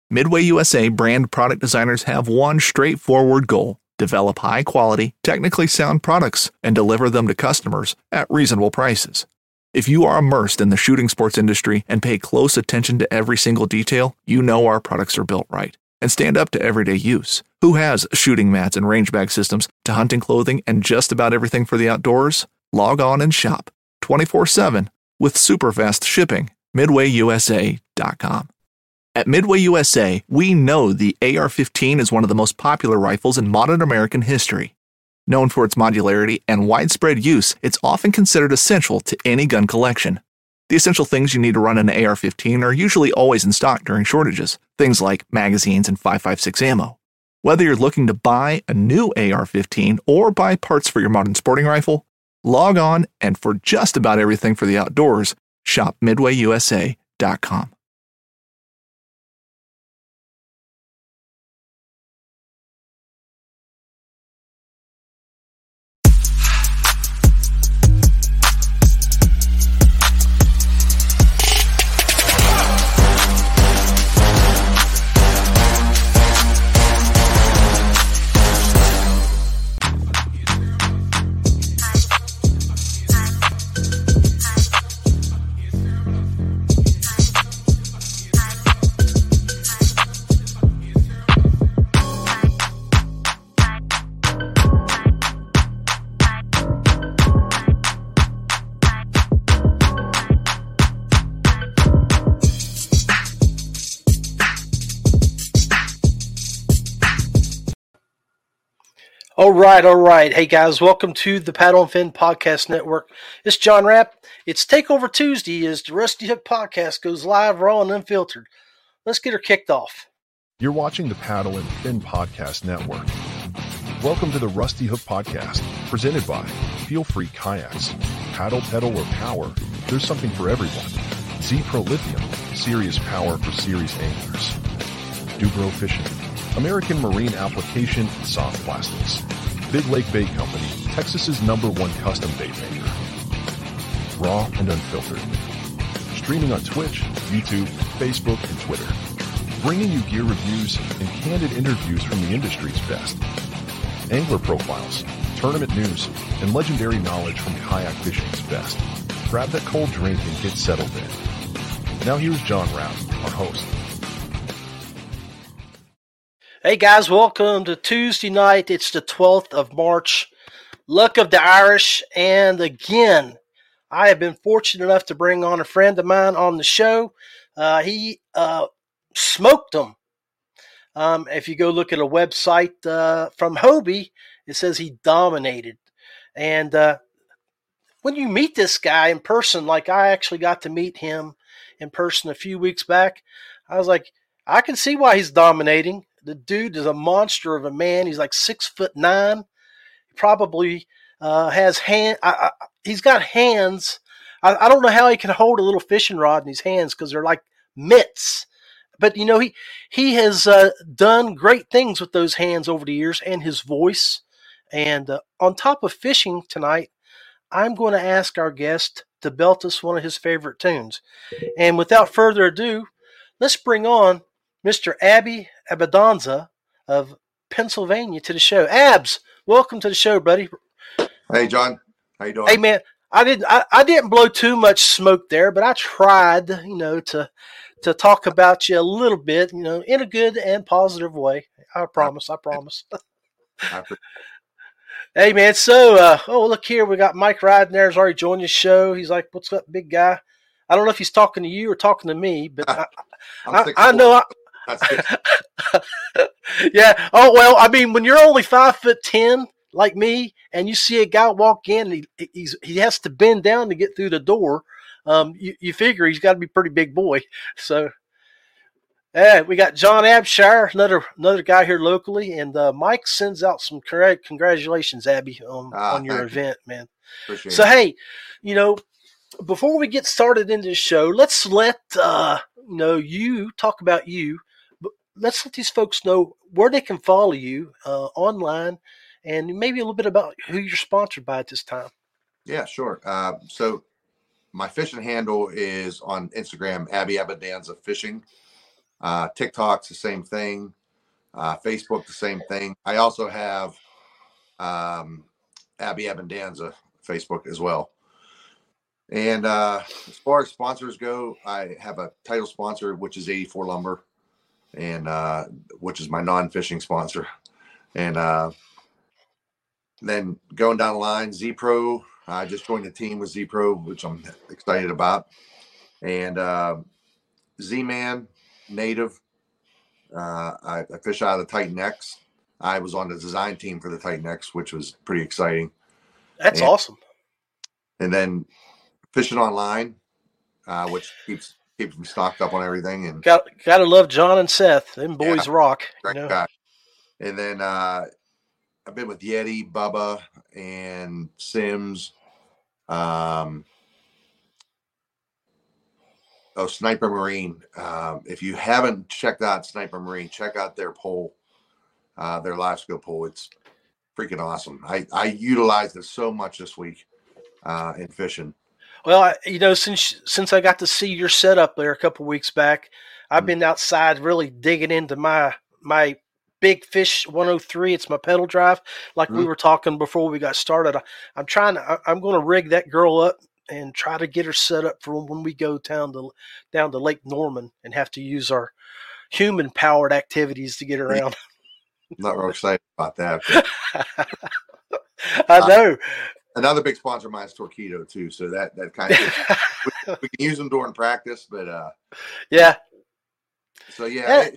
Midway USA brand product designers have one straightforward goal: develop high-quality, technically sound products and deliver them to customers at reasonable prices. If you are immersed in the shooting sports industry and pay close attention to every single detail, you know our products are built right and stand up to everyday use. Who has shooting mats and range bag systems to hunting clothing and just about everything for the outdoors? Log on and shop 24/7 with super fast shipping. MidwayUSA.com. At Midway USA, we know the AR-15 is one of the most popular rifles in modern American history. Known for its modularity and widespread use, it's often considered essential to any gun collection. The essential things you need to run an AR-15 are usually always in stock during shortages, things like magazines and 5.56 ammo. Whether you're looking to buy a new AR-15 or buy parts for your modern sporting rifle, log on and for just about everything for the outdoors, shop MidwayUSA.com. All right. Hey guys, welcome to the Paddle and Fin Podcast Network. It's John Rapp. It's Takeover Tuesday as the Rusty Hook Podcast goes live, raw and unfiltered. Let's get her kicked off. You're watching the Paddle and Fin Podcast Network. Welcome to the Rusty Hook Podcast, presented by Feel Free Kayaks. Paddle, pedal, or power, there's something for everyone. Z-Pro Lithium, serious power for serious anglers. Dubro Fishing, American marine application in soft plastics. Big Lake Bait Company, Texas's #1 custom bait maker. Raw and unfiltered. Streaming on Twitch, YouTube, Facebook, and Twitter. Bringing you gear reviews and candid interviews from the industry's best. Angler profiles, tournament news, and legendary knowledge from kayak fishing's best. Grab that cold drink and get settled in. Now here's John Rapp, our host. Hey guys, welcome to Tuesday night. It's the 12th of March. Luck of the Irish. And again, I have been fortunate enough to bring on a friend of mine on the show. He smoked them. If you go look at a website from Hobie, it says he dominated. And when you meet this guy in person, like I actually got to meet him in person a few weeks back, I was like, I can see why he's dominating. The dude is a monster of a man. He's like 6'9". He probably has he's got hands. I don't know how he can hold a little fishing rod in his hands because they're like mitts. But you know, he has done great things with those hands over the years and his voice. And on top of fishing tonight, I'm going to ask our guest to belt us one of his favorite tunes. And without further ado, let's bring on Mr. Abby Abadanza of Pennsylvania to the show. Abs, welcome to the show, buddy. Hey, John. How you doing? Hey, man. I didn't blow too much smoke there, but I tried, to talk about you a little bit, in a good and positive way. I promise. Hey, man. So, look here. We got Mike Ryden there. He's already joined the show. He's like, "What's up, big guy?" I don't know if he's talking to you or talking to me, but I know. Yeah. Oh, well, I mean, when you're only 5'10" like me, and you see a guy walk in, he has to bend down to get through the door. You figure he's got to be a pretty big boy. So, we got John Abshire, another guy here locally, and Mike sends out some congratulations, Abby, on your event, man. Appreciate so, it. Hey, before we get started into the show, let's let you talk about you. Let's let these folks know where they can follow you online, and maybe a little bit about who you're sponsored by at this time. Yeah, sure. So my fishing handle is on Instagram, Abby Abadanza Fishing. TikTok's the same thing. Facebook, the same thing. I also have Abby Abendanza Facebook as well. And as far as sponsors go, I have a title sponsor, which is 84 Lumber, and which is my non-fishing sponsor. And then going down the line, Z-Pro. I just joined the team with Z-Pro, which I'm excited about. And Z-Man, Native. I fish out of the Titan X. I was on the design team for the Titan X, which was pretty exciting. That's awesome. And then fishing online, which keeps me stocked up on everything. And gotta love John and Seth. Them boys rock. Great guy. And then I've been with Yeti, Bubba, and Sims. Sniper Marine. If you haven't checked out Sniper Marine, check out their pole, their live scope pole. It's freaking awesome. I utilized it so much this week in fishing. Well, since I got to see your setup there a couple weeks back, I've been outside really digging into my Big Fish 103. It's my pedal drive, like we were talking before we got started. I'm going to rig that girl up and try to get her set up for when we go down to Lake Norman and have to use our human powered activities to get around. I'm not real excited about that. I know. Another big sponsor of mine is Torpedo too, so that kind of we can use them during practice, but yeah. So yeah.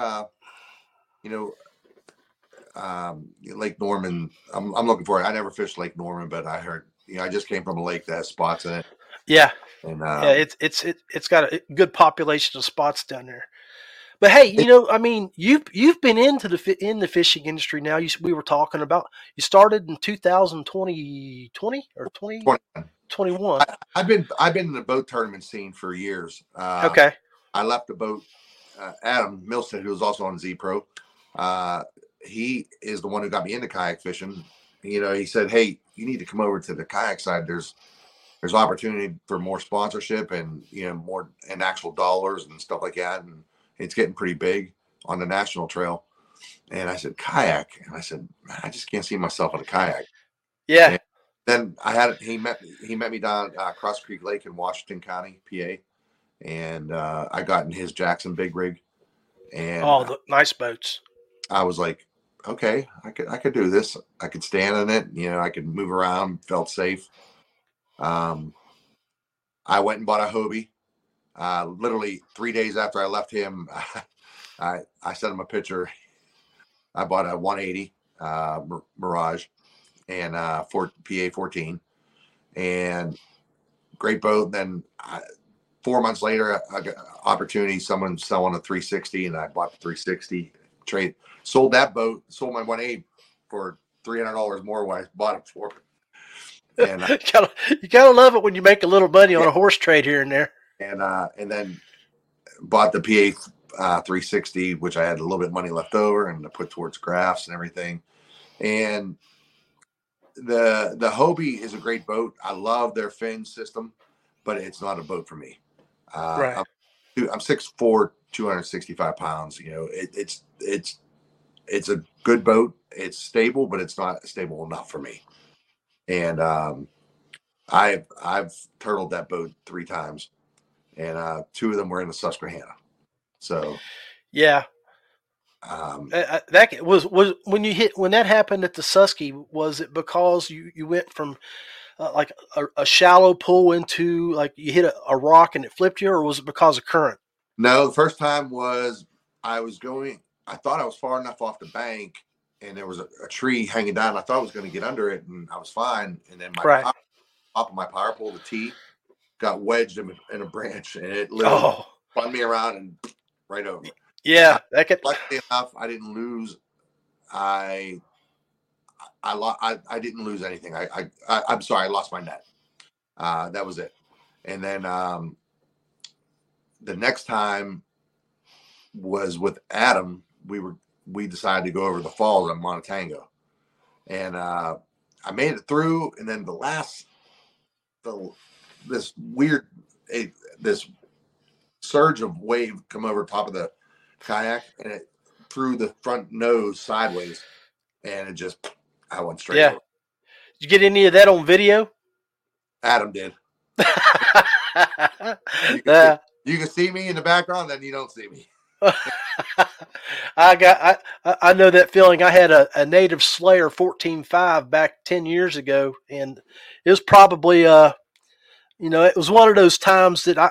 Lake Norman. I'm looking for it. I never fished Lake Norman, but I heard. I just came from a lake that has spots in it. Yeah, and it's got a good population of spots down there. But hey, you've been in the fishing industry now. We were talking about you started in 2020 or 2021. I've been in the boat tournament scene for years. Okay. I left the boat. Adam Milstead, who was also on Z-Pro, he is the one who got me into kayak fishing. He said, "Hey, you need to come over to the kayak side. There's opportunity for more sponsorship and more and actual dollars and stuff like that. And it's getting pretty big on the national trail." And I said, "Kayak," and I said, "I just can't see myself on a kayak." Yeah. And then he met me down Cross Creek Lake in Washington County, PA, and I got in his Jackson big rig. And the nice boats. I was like, okay, I could do this. I could stand in it. I could move around, felt safe. I went and bought a Hobie. Literally 3 days after I left him, I sent him a picture. I bought a 180 Mirage and for PA 14, and great boat. Then 4 months later, I got an opportunity. Someone selling a 360, and I bought the 360. Sold that boat. Sold my 180 for $300 more when I bought it for. And you gotta love it when you make a little money on a horse trade here and there. And then bought the PA 360, which I had a little bit of money left over, and I put towards graphs and everything. And the Hobie is a great boat. I love their fin system, but it's not a boat for me. Right. I'm 6'4", 265 pounds. It's a good boat. It's stable, but it's not stable enough for me. And I've turtled that boat 3 times, and 2 of them were in the Susquehanna. So yeah, that was when that happened at the Susky. Was it because you went from like a shallow pool into like you hit a rock and it flipped you, or was it because of current? No, the first time was I thought I was far enough off the bank, and there was a tree hanging down. I thought I was going to get under it, and I was fine. And then top of my power pole, the T, got wedged in a branch, and it literally spun me around and right over. Yeah, luckily enough, I didn't lose. I didn't lose anything. I'm sorry, I lost my net. That was it. And then the next time was with Adam. We decided to go over the falls on Monotango, and I made it through. And then this surge of wave come over top of kayak, and it threw the front nose sideways, and I went straight over. Did you get any of that on video? Adam did. You can see me in the background, then you don't see me. I know that feeling. I had a Native Slayer 14.5 back 10 years ago, and it was probably it was one of those times that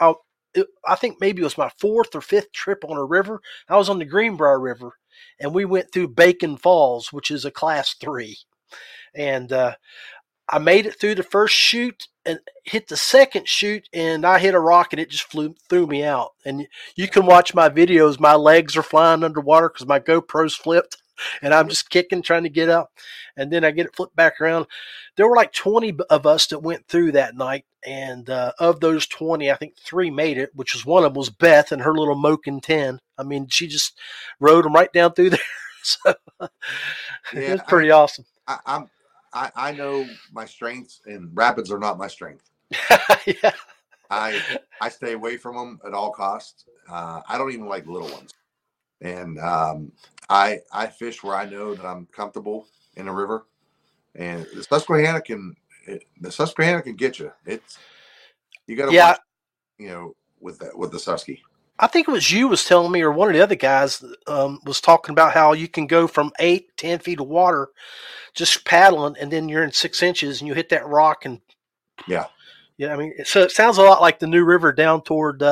I think maybe it was my fourth or fifth trip on a river. I was on the Greenbrier River, and we went through Bacon Falls, which is a class 3, and I made it through the first chute and hit the second chute, and I hit a rock and it just threw me out. And you can watch my videos. My legs are flying underwater because my GoPro's flipped, and I'm just kicking, trying to get up. And then I get it flipped back around. There were like 20 of us that went through that night. And of those 20, I think 3 made it, which was one of them was Beth and her little Moken 10. I mean, she just rode them right down through there. So it was pretty awesome. I know my strengths, and rapids are not my strength. Yeah. I stay away from them at all costs. I don't even like little ones. And I fish where I know that I'm comfortable in a river. And the Susquehanna can get you. You got to watch, with the Susky. I think it was you was telling me, or one of the other guys was talking about how you can go from 8-10 feet of water just paddling, and then you're in 6 inches and you hit that rock. And yeah. I mean, so it sounds a lot like the new river down toward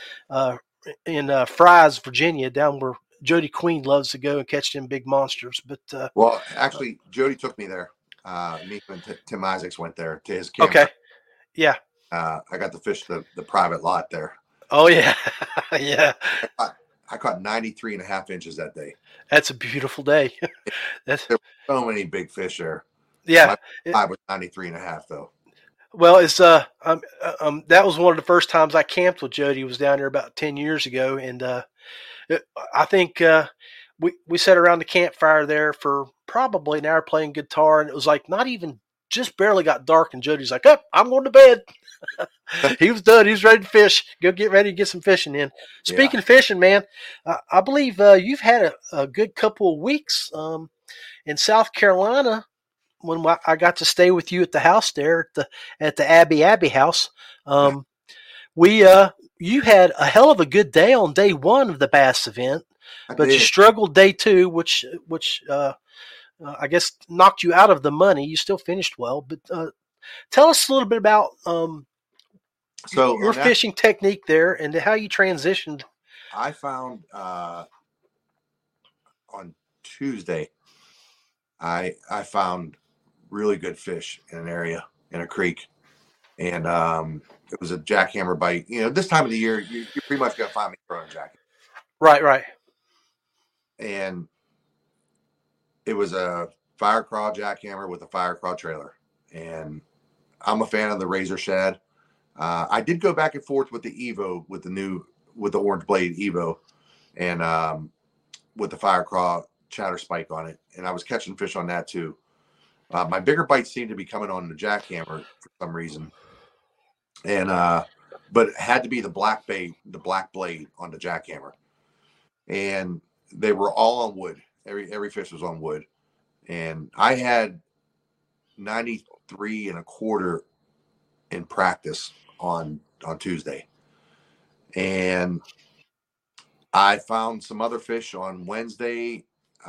in Fry's, Virginia, down where Jody Queen loves to go and catch them big monsters. But well, actually, Jody took me there. Me and Tim Isaacs went there to his camp. Okay. Yeah. I got to fish the private lot there. Oh yeah. Yeah. I caught 93.5 inches that day. That's a beautiful day. There were so many big fish there. Yeah. I was 93.5 though. Well, it's that was one of the first times I camped with Jody. Was down there about 10 years ago, and I think we sat around the campfire there for probably an hour playing guitar, and it was like not even just barely got dark, and Jody's like, "Oh, I'm going to bed." He was done. He was ready to fish. Go get ready to get some fishing in. Speaking of fishing, man, I believe you've had a good couple of weeks in South Carolina when I got to stay with you at the house there at the Abbey house. You had a hell of a good day on day 1 of the bass event, but you struggled day 2, which I guess knocked you out of the money. You still finished well, but tell us a little bit about your fishing technique there and how you transitioned. I found on Tuesday, I found really good fish in an area in a creek, and it was a jackhammer bite. This time of the year, you pretty much got to find me throwing a jackhammer. Right. And it was a fire crawl jackhammer with a fire crawl trailer, and I'm a fan of the Razor Shad. I did go back and forth with the Evo, with the orange blade Evo, and with the fire crawl chatter spike on it, and I was catching fish on that too. My bigger bites seemed to be coming on the jackhammer for some reason, and but it had to be the black blade on the jackhammer, and they were all on wood. Every fish was on wood, and I had 93.25 in practice on Tuesday, and I found some other fish on Wednesday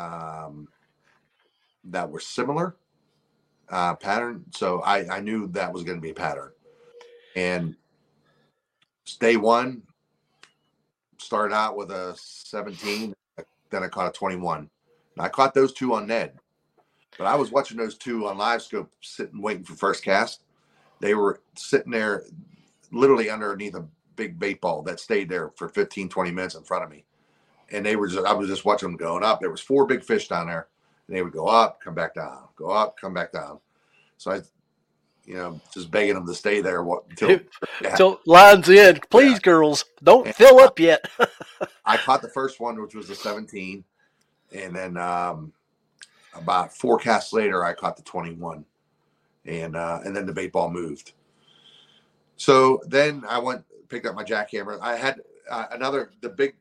that were similar pattern, so I knew that was going to be a pattern. And day 1 started out with a 17, then I caught a 21. And I caught those 2 on Ned, but I was watching those 2 on Live Scope, sitting waiting for first cast. They were sitting there literally underneath a big bait ball that stayed there for 15-20 minutes in front of me, and I was just watching them going up. There was 4 big fish down there, and they would go up, come back down, go up, come back down. So I just begging them to stay there until lines in. Please, girls, don't fill up yet. I caught the first one, which was the 17, and then about 4 casts later, I caught the 21, and then the bait ball moved. So then I picked up my jackhammer. I had the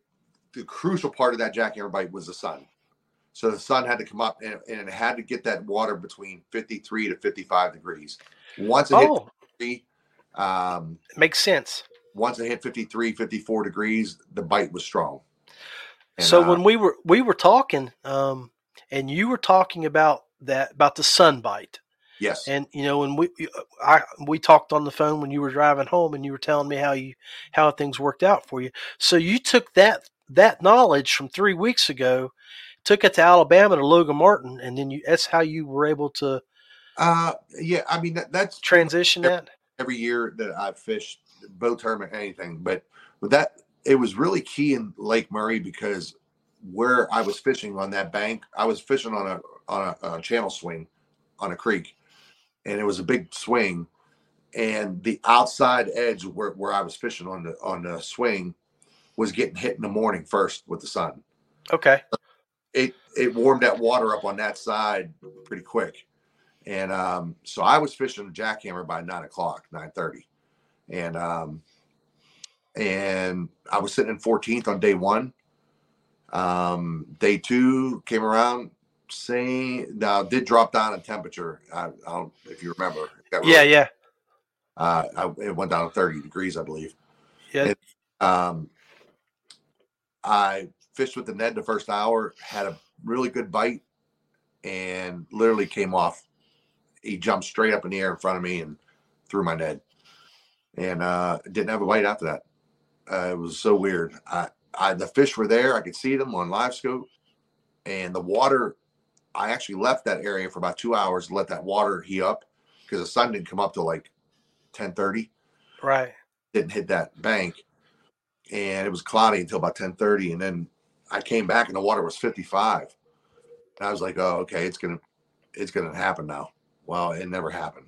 the crucial part of that jackhammer bite was the sun. So the sun had to come up, and it had to get that water between 53 to 55 degrees. Once it hit 53, makes sense. Once it hit 53, 54 degrees, the bite was strong. And, so when we were talking, and you were talking about the sun bite. Yes. And when we talked on the phone when you were driving home, and you were telling me how things worked out for you. So you took that knowledge from 3 weeks ago, took it to Alabama to Logan Martin, and then that's how you were able to. Yeah, I mean that's transition every year that I've fished boat tournament, anything, but with that, it was really key in Lake Murray because where I was fishing on that bank, I was fishing on a channel swing on a creek, and it was a big swing, and the outside edge where I was fishing on the swing was getting hit in the morning first with the sun. Okay. It warmed that water up on that side pretty quick. And so I was fishing a jackhammer by 9:30. And I was sitting in 14th on day one. Day two came around, did drop down in temperature. I don't know if you remember. Yeah. It went down to 30 degrees, I believe. Yeah. And, I fished with the Ned the first hour, had a really good bite, and literally came off. He jumped straight up in the air in front of me and threw my Ned, and didn't have a bite after that. It was so weird. The fish were there. I could see them on live scope, and the water. I actually left that area for about 2 hours to let that water heat up because the sun didn't come up till like 10:30. Right. Didn't hit that bank, and it was cloudy until about 10:30, and then I came back and the water was 55. And I was like, "Oh, okay, it's gonna happen now." Well, it never happened.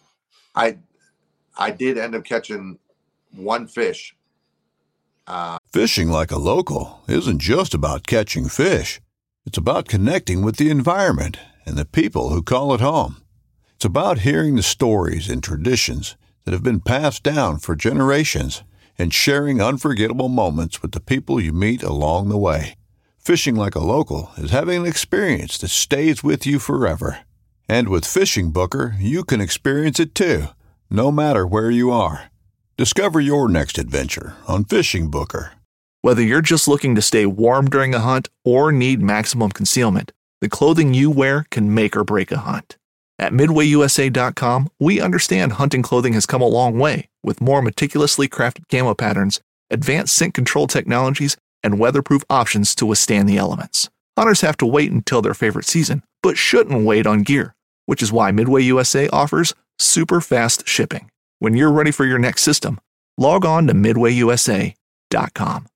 I did end up catching one fish. Fishing like a local isn't just about catching fish. It's about connecting with the environment and the people who call it home. It's about hearing the stories and traditions that have been passed down for generations and sharing unforgettable moments with the people you meet along the way. Fishing like a local is having an experience that stays with you forever. And with Fishing Booker, you can experience it too, no matter where you are. Discover your next adventure on Fishing Booker. Whether you're just looking to stay warm during a hunt or need maximum concealment, the clothing you wear can make or break a hunt. At MidwayUSA.com, we understand hunting clothing has come a long way with more meticulously crafted camo patterns, advanced scent control technologies, and weatherproof options to withstand the elements. Hunters have to wait until their favorite season, but shouldn't wait on gear, which is why Midway USA offers super fast shipping. When you're ready for your next system, log on to MidwayUSA.com.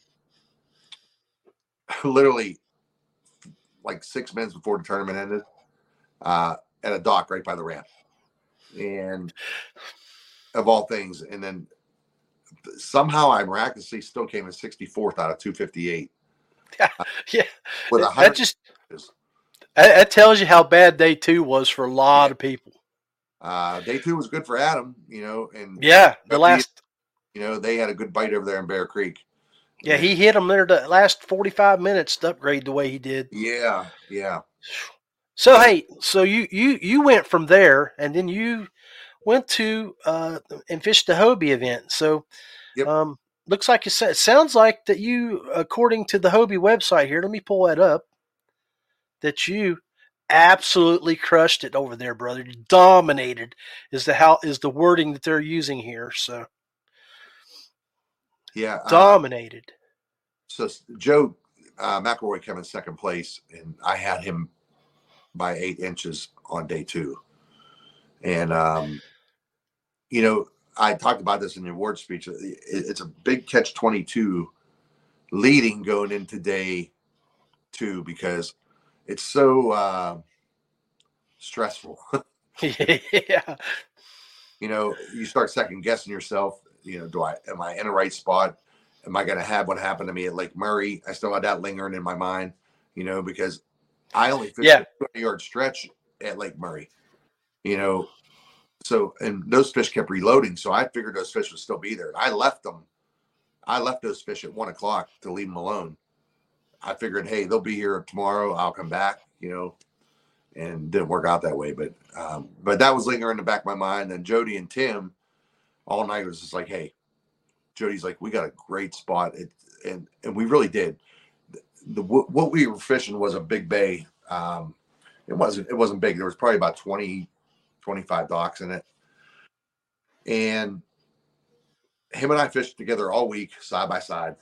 Literally, like 6 minutes before the tournament ended, at a dock right by the ramp, and of all things, and then somehow I miraculously still came in 64th out of 258. Yeah, with that tells you how bad day two was for a lot of people. Day two was good for Adam, and the last, they had a good bite over there in Bear Creek. Yeah, he hit them there the last 45 minutes to upgrade the way he did. Yeah. So hey, so you went from there, and then you went to and fished the Hobie event. So, yep. Looks like it sounds like that you, according to the Hobie website here, let me pull that up, that you absolutely crushed it over there, brother. You dominated is the wording that they're using here. So, yeah, dominated. So Joe McElroy came in second place, and I had him by 8 inches on day two. And, I talked about this in the award speech. It's a big catch-22 leading going into day two because it's so stressful. Yeah. You start second guessing yourself. Am I in the right spot? Am I going to have what happened to me at Lake Murray? I still had that lingering in my mind, because I only fished a 20-yard stretch at Lake Murray, So, and those fish kept reloading. So I figured those fish would still be there. And I left those fish at 1:00 to leave them alone. I figured, hey, they'll be here tomorrow. I'll come back, and didn't work out that way. But that was lingering in the back of my mind. Then Jody and Tim all night was just like, hey, Jody's like, we got a great spot. And we really did. What we were fishing was a big bay. It wasn't big. There was probably about 20, 25 docks in it. And him and I fished together all week, side by side.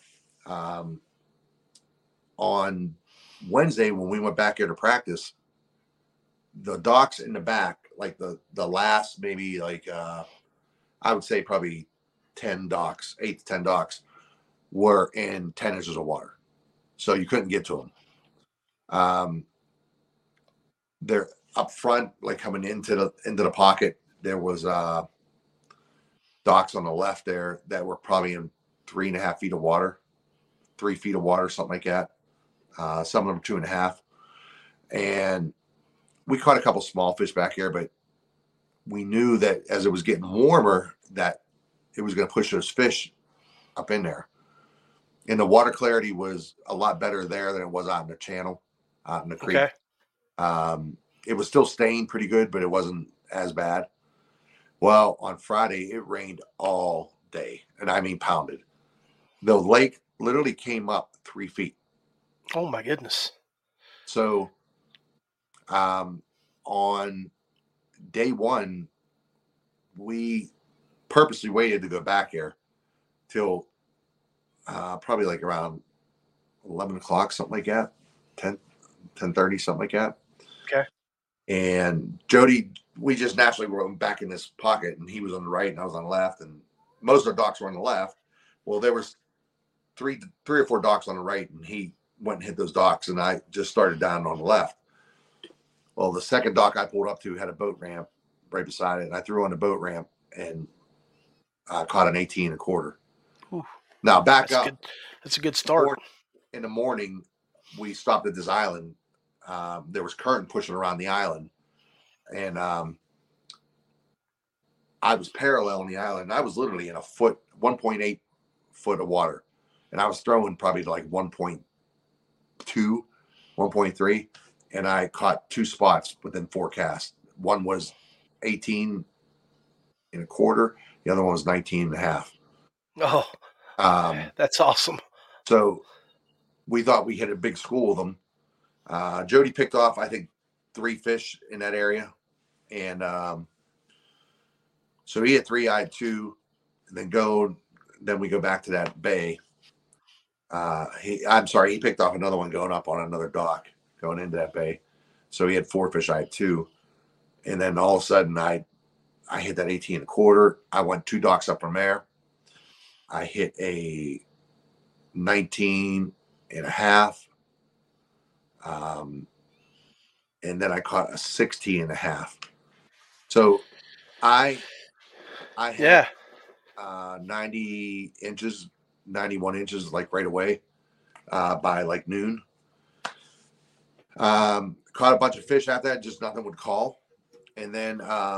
On Wednesday, when we went back here to practice, the docks in the back, like the last maybe I would say probably 10 docks, 8 to 10 docks, were in 10 inches of water. So you couldn't get to them. They're up front, like coming into the pocket, there was docks on the left there that were probably in 3.5 feet of water, 3 feet of water, something like that. Some of them 2.5. And we caught a couple small fish back here, but we knew that as it was getting warmer, that it was going to push those fish up in there. And the water clarity was a lot better there than it was out in the channel, out in the creek. Okay. It was still staying pretty good, but it wasn't as bad. Well, on Friday, it rained all day, and I mean pounded. The lake literally came up 3 feet. Oh, my goodness. So on day one, we purposely waited to go back here till probably like around 11 o'clock, something like that, 10:30, something like that. Okay. And Jody, we just naturally were back in this pocket, and he was on the right and I was on the left, and most of the docks were on the left. Well, there was three or four docks on the right, and he went and hit those docks, and I just started down on the left. Well, the second dock I pulled up to had a boat ramp right beside it, and I threw on the boat ramp and caught an 18.25. Ooh, now back up. That's a good start. In the morning, we stopped at this island. There was current pushing around the island, and I was parallel on the island. I was literally in 1.8 foot of water, and I was throwing probably to like 1.2, 1.3, and I caught 2 spots within 4 casts. One was 18.25, the other one was 19.5. Oh, that's awesome. So we thought we hit a big school of them. Jody picked off, I think, 3 fish in that area. And so he had 3, I had 2, and then we go back to that bay. He picked off another one going up on another dock going into that bay. So he had 4 fish, I had 2. And then all of a sudden I hit that 18.25. I went 2 docks up from there. I hit a 19.5. And then I caught a 16.5. So I had 90 inches, 91 inches, like right away, by like noon. Caught a bunch of fish after that, just nothing would call. And then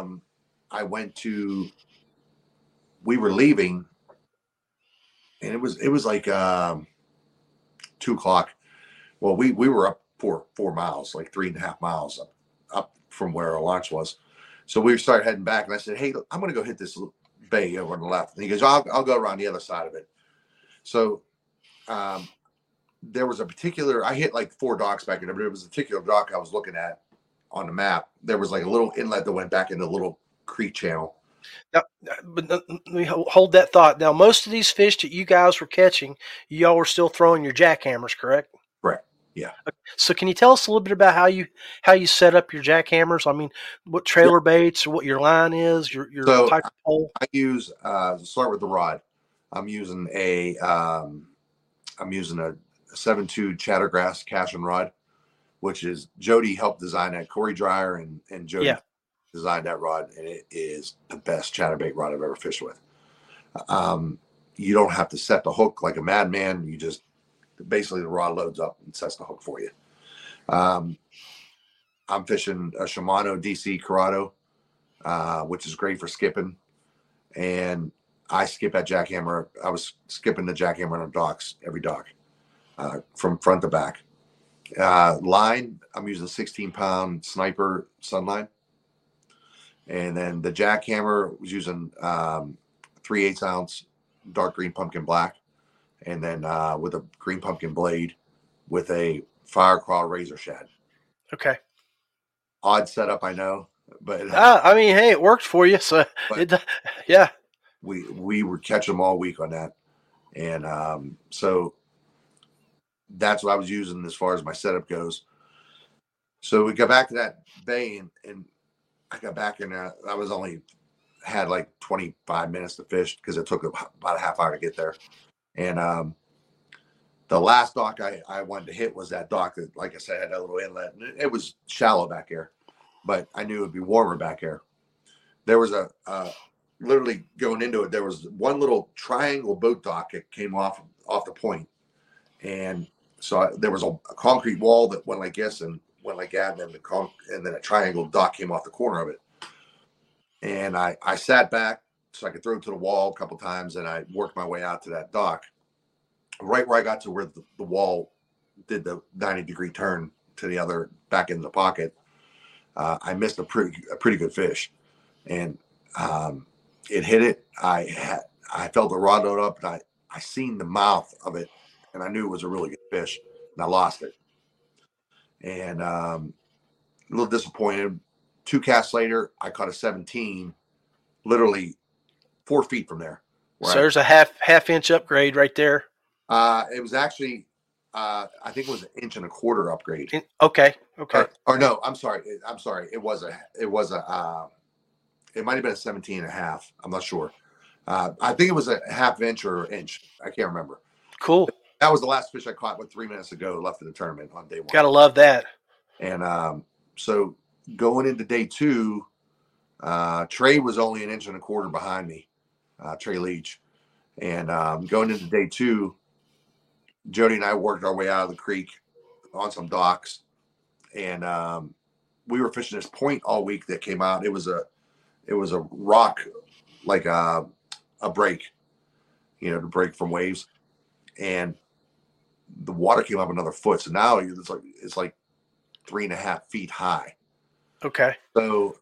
we were leaving, and it was like 2 o'clock. Well, we were up 4 miles, like 3.5 miles up from where our launch was. So we started heading back, and I said, hey, I'm going to go hit this bay over on the left. And he goes, I'll go around the other side of it. So there was I hit like 4 docks back in there, but there was a particular dock I was looking at on the map. There was like a little inlet that went back into a little creek channel. Now, but let me hold that thought. Now, most of these fish that you guys were catching, y'all were still throwing your jackhammers, correct? Correct. Yeah. So can you tell us a little bit about how you set up your jackhammers? I mean, what trailer baits or what your line is, your type of pole? I use start with the rod. I'm using a 7.2 Chattergrass Cash and Rod, which is Jody helped design that. Corey Dreyer and Jody designed that rod, and it is the best chatterbait rod I've ever fished with. You don't have to set the hook like a madman. You just basically the rod loads up and sets the hook for you. I'm fishing a Shimano DC Corrado, which is great for skipping, and I skip that jackhammer. I was skipping the jackhammer on the docks, every dock. from front to back. Line, I'm using 16-pound Sniper Sunline. And then the jackhammer was using 3/8 ounce dark green pumpkin black. And then with a green pumpkin blade with a Fire Crawl razor shad. Okay. Odd setup, I know, but I mean, hey, it worked for you, so yeah. We were catching them all week on that, and so that's what I was using as far as my setup goes. So we got back to that bay, and I got back in there. I was only had like 25 minutes to fish because it took about a half hour to get there, and the last dock I wanted to hit was that dock that, like I said, had that little inlet. And it was shallow back there, but I knew it would be warmer back there. There was literally going into it, there was one little triangle boat dock that came off the point. And so there was a concrete wall that went like this and went like that, and then a triangle dock came off the corner of it. And I sat back so I could throw it to the wall a couple times, and I worked my way out to that dock. Right where I got to where the wall did the 90-degree turn to the other back into the pocket, I missed a pretty good fish, and it hit it. I felt the rod load up, and I seen the mouth of it, and I knew it was a really good fish, and I lost it. And a little disappointed. 2 casts later, I caught a 17, literally 4 feet from there. So there's a half inch upgrade right there. It was actually, I think it was 1.25 inch upgrade. Okay. Or no, I'm sorry. It might have been a 17.5. I'm not sure. I think it was a half inch or inch. I can't remember. Cool. That was the last fish I caught 3 minutes ago left in the tournament on day 1. Gotta love that. And so going into day 2, Trey was only 1.25 inches behind me, Trey Leach. And going into day 2, Jody and I worked our way out of the creek on some docks, and we were fishing this point all week that came out. It was a rock, like a break, to break from waves, and the water came up another foot. So now it's like 3.5 feet high. Okay. So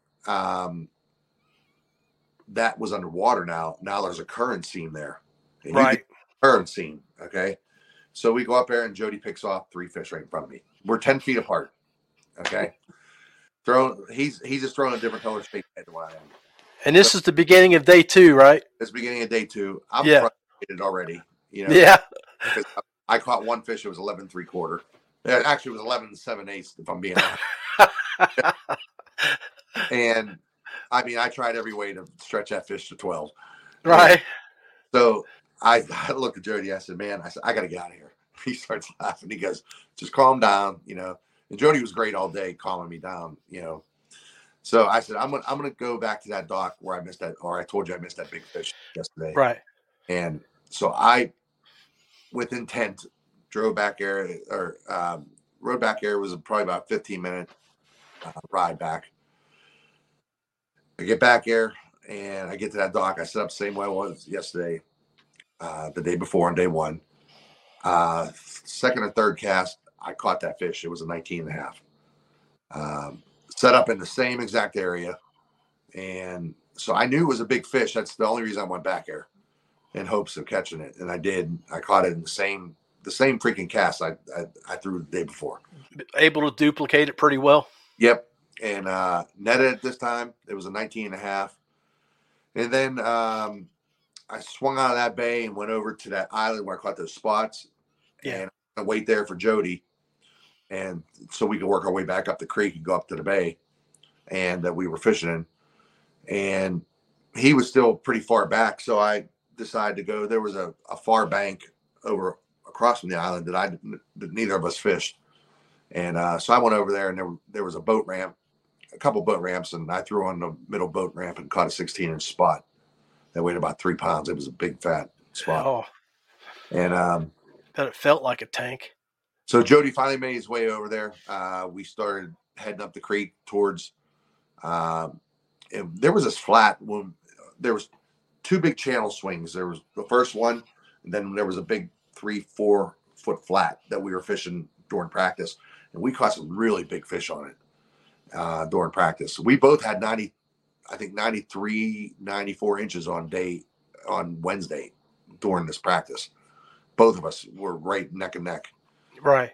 that was underwater now. Now there's a current seam there. And right. Current seam. Okay. So we go up there and Jody picks off 3 fish right in front of me. We're 10 feet apart. Okay. He's just throwing a different color shape head than what I am. And this is the beginning of day 2, right? It's the beginning of day 2. I'm frustrated already. Yeah. Because I caught 1 fish. It was 11.75. Actually, it was 11.7/8 if I'm being honest. And I mean, I tried every way to stretch that fish to 12. Right. So I looked at Jody. I said, "Man," I got to get out of here. He starts laughing. He goes, "Just calm down, And Jody was great all day, calming me down, So I said, "I'm gonna go back to that dock where I missed that, or I told you I missed that big fish yesterday." Right. And so I, with intent, drove back there, or rode back there. It was probably about a 15-minute ride back. I get back there and I get to that dock. I set up the same way I was yesterday, the day before on day 1. Second or third cast, I caught that fish. It was a 19.5. Set up in the same exact area. And so I knew it was a big fish. That's the only reason I went back there, in hopes of catching it. And I did. I caught it in the same freaking cast I threw the day before. Able to duplicate it pretty well. Yep. And netted it this time. It was a 19.5. And then I swung out of that bay and went over to that island where I caught those spots. Yeah. And I wait there for Jody. And so we could work our way back up the creek and go up to the bay. And we were fishing in. And he was still pretty far back. So I decided to go. There was a far bank across from the island that neither of us fished. And so I went over there, and there was a boat ramp, a couple boat ramps, and I threw on the middle boat ramp and caught a 16-inch spot that weighed about 3 pounds. It was a big fat spot. Oh. And but it felt like a tank. So Jody finally made his way over there. We started heading up the creek towards. And there was this flat. There was 2 big channel swings. There was the first one, and then there was a big 3-4 4-foot flat that we were fishing during practice, and we caught some really big fish on it during practice. We both had 93, 94 inches on Wednesday during this practice. Both of us were right neck and neck. Right.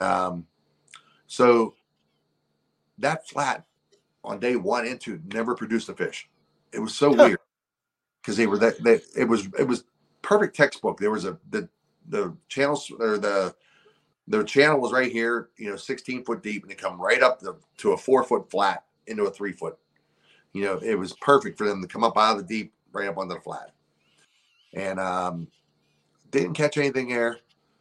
So that flat on day 1 and 2 never produced a fish. It was so weird because it was perfect textbook. There was the channels, or the channel was right here, 16 foot deep, and it come right up to a 4-foot flat into a 3-foot. It was perfect for them to come up out of the deep right up onto the flat. And didn't catch anything there.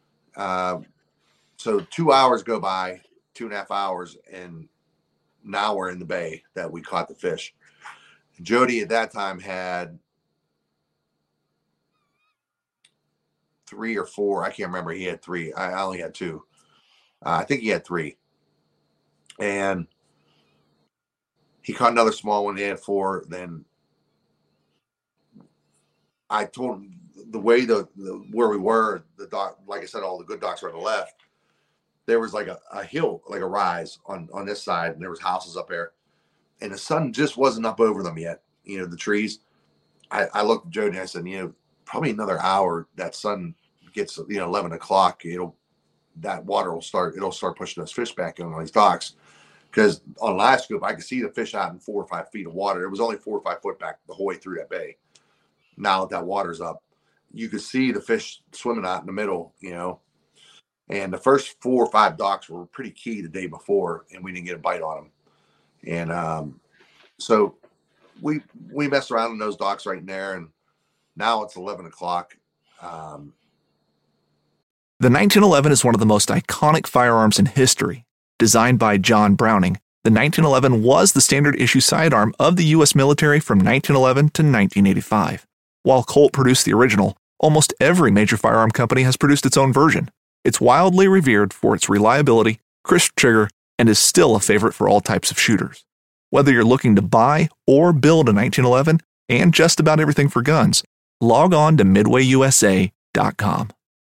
So 2 hours go by, 2.5 hours, and now we're in the bay that we caught the fish. Jody at that time had 3 or 4. I can't remember. He had 3. I only had 2. I think he had 3. And he caught another small one. He had 4. Then I told him the way where we were, the dock, like I said, all the good docks were on the left. There was like a hill, like a rise on this side, and there was houses up there, and the sun just wasn't up over them yet. The trees. I looked at Jody and I said, probably another hour, that sun gets 11 o'clock. That water will start pushing those fish back in on these docks. Because on last scoop, I could see the fish out in 4 or 5 feet of water. It was only 4 or 5 foot back the whole way through that bay. Now that water's up, you could see the fish swimming out in the middle, And the first 4 or 5 docks were pretty key the day before, and we didn't get a bite on them. And so we messed around in those docks right in there, and now it's 11 o'clock. The 1911 is one of the most iconic firearms in history. Designed by John Browning, the 1911 was the standard issue sidearm of the U.S. military from 1911 to 1985. While Colt produced the original, almost every major firearm company has produced its own version. It's wildly revered for its reliability, crisp trigger, and is still a favorite for all types of shooters. Whether you're looking to buy or build a 1911 and just about everything for guns, log on to MidwayUSA.com.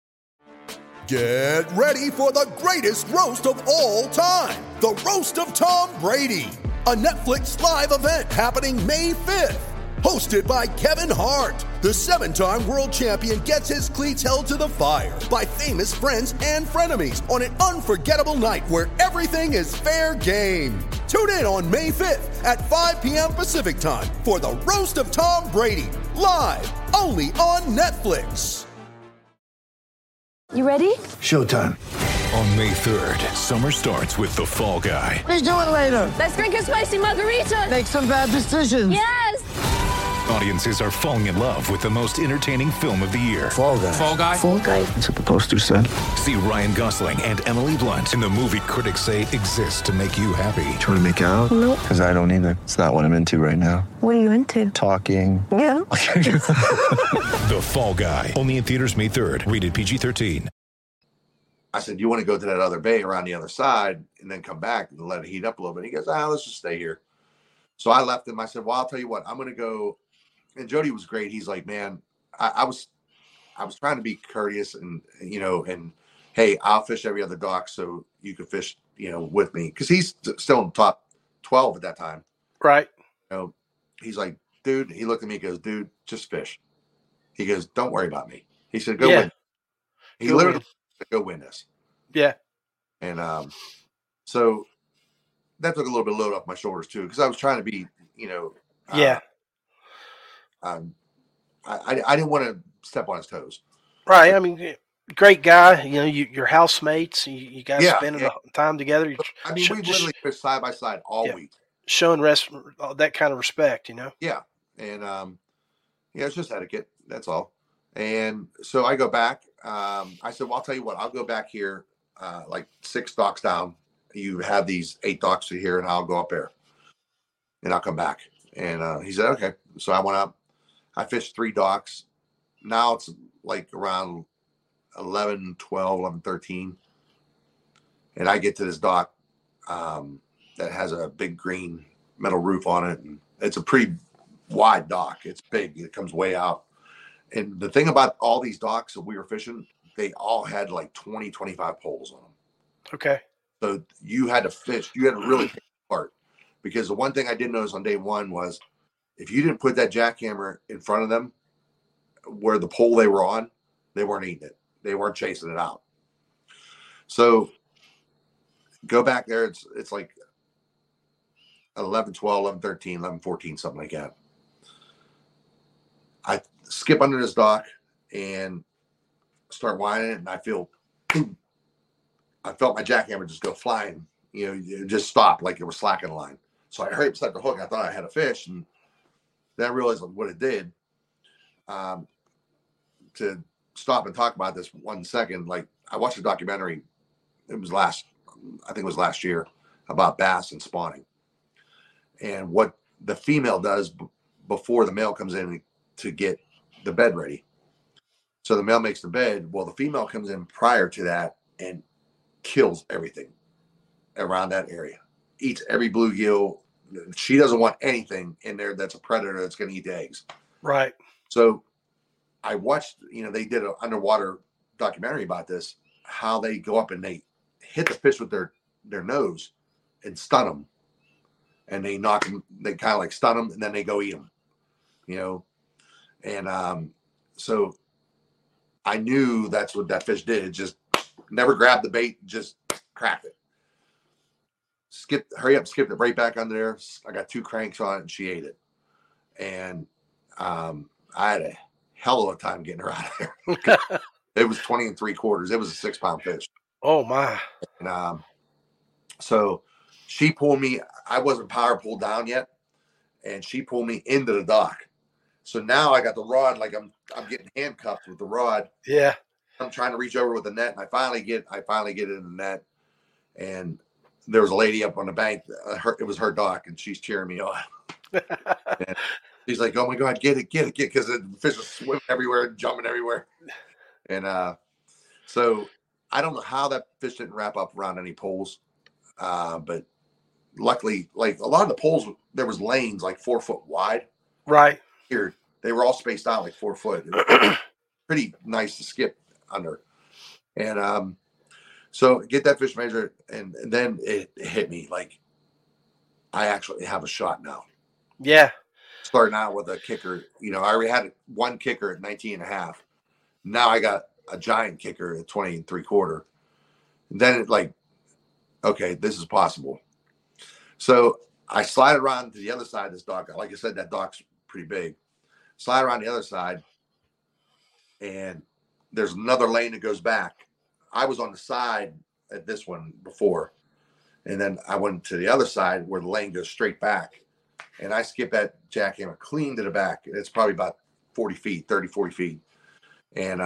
Get ready for the greatest roast of all time, the Roast of Tom Brady, a Netflix live event happening May 5th. Hosted by Kevin Hart, the 7-time world champion gets his cleats held to the fire by famous friends and frenemies on an unforgettable night where everything is fair game. Tune in on May 5th at 5 p.m. Pacific time for the Roast of Tom Brady, live only on Netflix. You ready? Showtime. On May 3rd, summer starts with The Fall Guy. Let's do it later. Let's drink a spicy margarita. Make some bad decisions. Yes! Audiences are falling in love with the most entertaining film of the year. Fall Guy. Fall Guy? Fall guy. That's what the poster said. See Ryan Gosling and Emily Blunt in the movie critics say exists to make you happy. Trying to make it out? Nope. Because I don't either. It's not what I'm into right now. What are you into? Talking. Yeah. The Fall Guy. Only in theaters May 3rd. Rated PG-13. I said, you want to go to that other bay around the other side and then come back and let it heat up a little bit? He goes, let's just stay here. So I left him. I said, well, I'll tell you what, I'm going to go. And Jody was great. He's like, man, I was trying to be courteous and hey, I'll fish every other dock so you can fish, with me. Cause he's still in the top 12 at that time. Right. He's like, dude, he looked at me and goes, dude, just fish. He goes, don't worry about me. He said, go win. He literally said, go win this. Yeah. And so that took a little bit of load off my shoulders too. Cause I was trying to be, I didn't want to step on his toes. Right. I mean, great guy. Your housemates. You guys spending time together. I mean, we literally fished side by side all week, showing that kind of respect. Yeah, and it's just etiquette. That's all. And so I go back. I said, well, I'll tell you what. I'll go back here, like 6 docks down. You have these 8 docks to here, and I'll go up there, and I'll come back. And he said, okay. So I went up. I fished 3 docks. Now it's like around 11, 12, 11, 13. And I get to this dock that has a big green metal roof on it. And it's a pretty wide dock. It's big. It comes way out. And the thing about all these docks that we were fishing, they all had like 20, 25 poles on them. Okay. So you had to really pick apart, because the one thing I did notice on day one was if you didn't put that jackhammer in front of them where the pole they were on, they weren't eating it. They weren't chasing it out. So go back there. It's like 11, 12, 11, 13, 11, 14, something like that. I skip under this dock and start whining it, and I felt my jackhammer just go flying. It just stopped like it was slacking the line. So I hurried up, set the hook. I thought I had a fish, and then I realized what it did. To stop and talk about this 1 second, like I watched a documentary. I think it was last year, about bass and spawning, and what the female does before the male comes in to get the bed ready. So the male makes the bed. Well, the female comes in prior to that and kills everything around that area, eats every bluegill. She doesn't want anything in there that's a predator that's going to eat the eggs. Right. So I watched, they did an underwater documentary about this, how they go up and they hit the fish with their nose and stun them. And they knock them, they kind of like stun them, and then they go eat them, And so I knew that's what that fish did. It just never grabbed the bait, just cracked it. Hurry up, skipped it right back under there. I got 2 cranks on it, and she ate it. And I had a hell of a time getting her out of there. It was 20 3/4. It was a 6-pound fish. Oh my. And so she pulled me. I wasn't power pulled down yet, and she pulled me into the dock. So now I got the rod, like I'm getting handcuffed with the rod. Yeah. I'm trying to reach over with the net, and I finally get it in the net. And there was a lady up on the bank. It was her dock, and she's cheering me on. And she's like, "Oh my God, get it!" Because the fish was swimming everywhere, jumping everywhere. And so I don't know how that fish didn't wrap up around any poles, but luckily, like a lot of the poles, there was lanes like 4 foot wide. Right. Here, they were all spaced out like 4 foot. It was pretty nice to skip under. And so get that fish measured, and then it hit me like I actually have a shot now. Yeah. Starting out with a kicker, I already had 1 kicker at 19.5. Now I got a giant kicker at 20 3/4. And then it like, okay, this is possible. So I slide around to the other side of this dock. Like I said, that dock's pretty big. Slide around the other side, and there's another lane that goes back. I was on the side at this one before, and then I went to the other side where the lane goes straight back, and I skip that jackhammer clean to the back. It's probably about 40 feet. And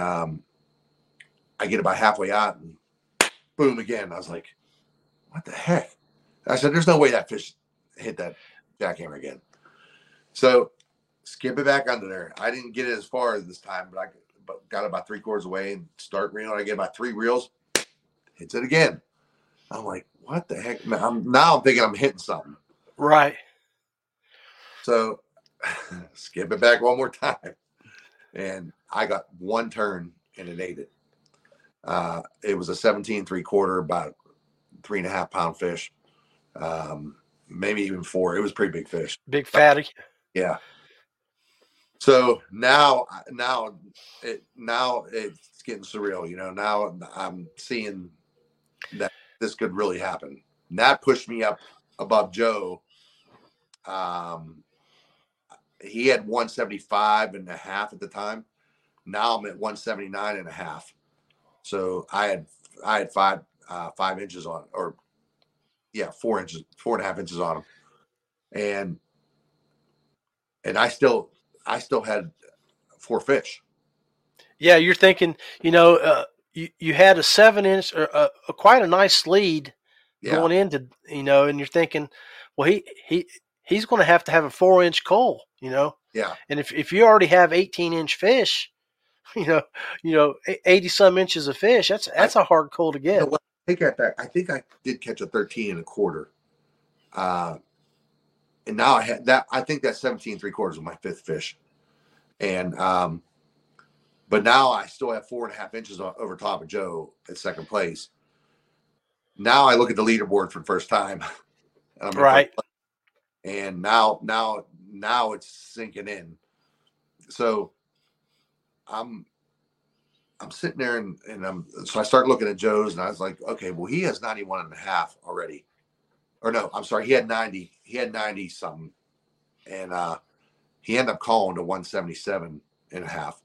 I get about halfway out, and boom again. I was like, what the heck? I said, there's no way that fish hit that jackhammer again. So skip it back under there. I didn't get it as far as this time, but I got about 3/4 away and start reeling. I get about 3 reels, hits it again. I'm like, what the heck? Now I'm thinking I'm hitting something. Right. So skip it back one more time. And I got 1 turn, and it ate it. It was a 17 3/4, about 3.5 pound fish. Maybe even 4. It was a pretty big fish. Big fatty. Yeah. So now it's getting surreal. Now I'm seeing that this could really happen. And that pushed me up above Joe. He had 175.5 at the time. Now I'm at 179.5. So I had 5 inches on, 4.5 inches on him. And I still had 4 fish. Yeah. You're thinking, you had a 7-inch or quite a nice lead going into, and you're thinking, well, he's going to have a 4-inch coal, Yeah. And if you already have 18-inch fish, 80 some inches of fish, that's a hard coal to get. Take that back. I think I did catch a 13 1/4. And now I had that. I think that 17 3/4 was my 5th fish. And, but But now I still have 4.5 inches over top of Joe at second place. Now I look at the leaderboard for the first time. And Right. And now it's sinking in. So I'm sitting there and so I start looking at Joe's and I was like, okay, well, he has 91.5 already. Or no, I'm sorry, he had 90. He had 90 something. And he ended up calling to 177.5.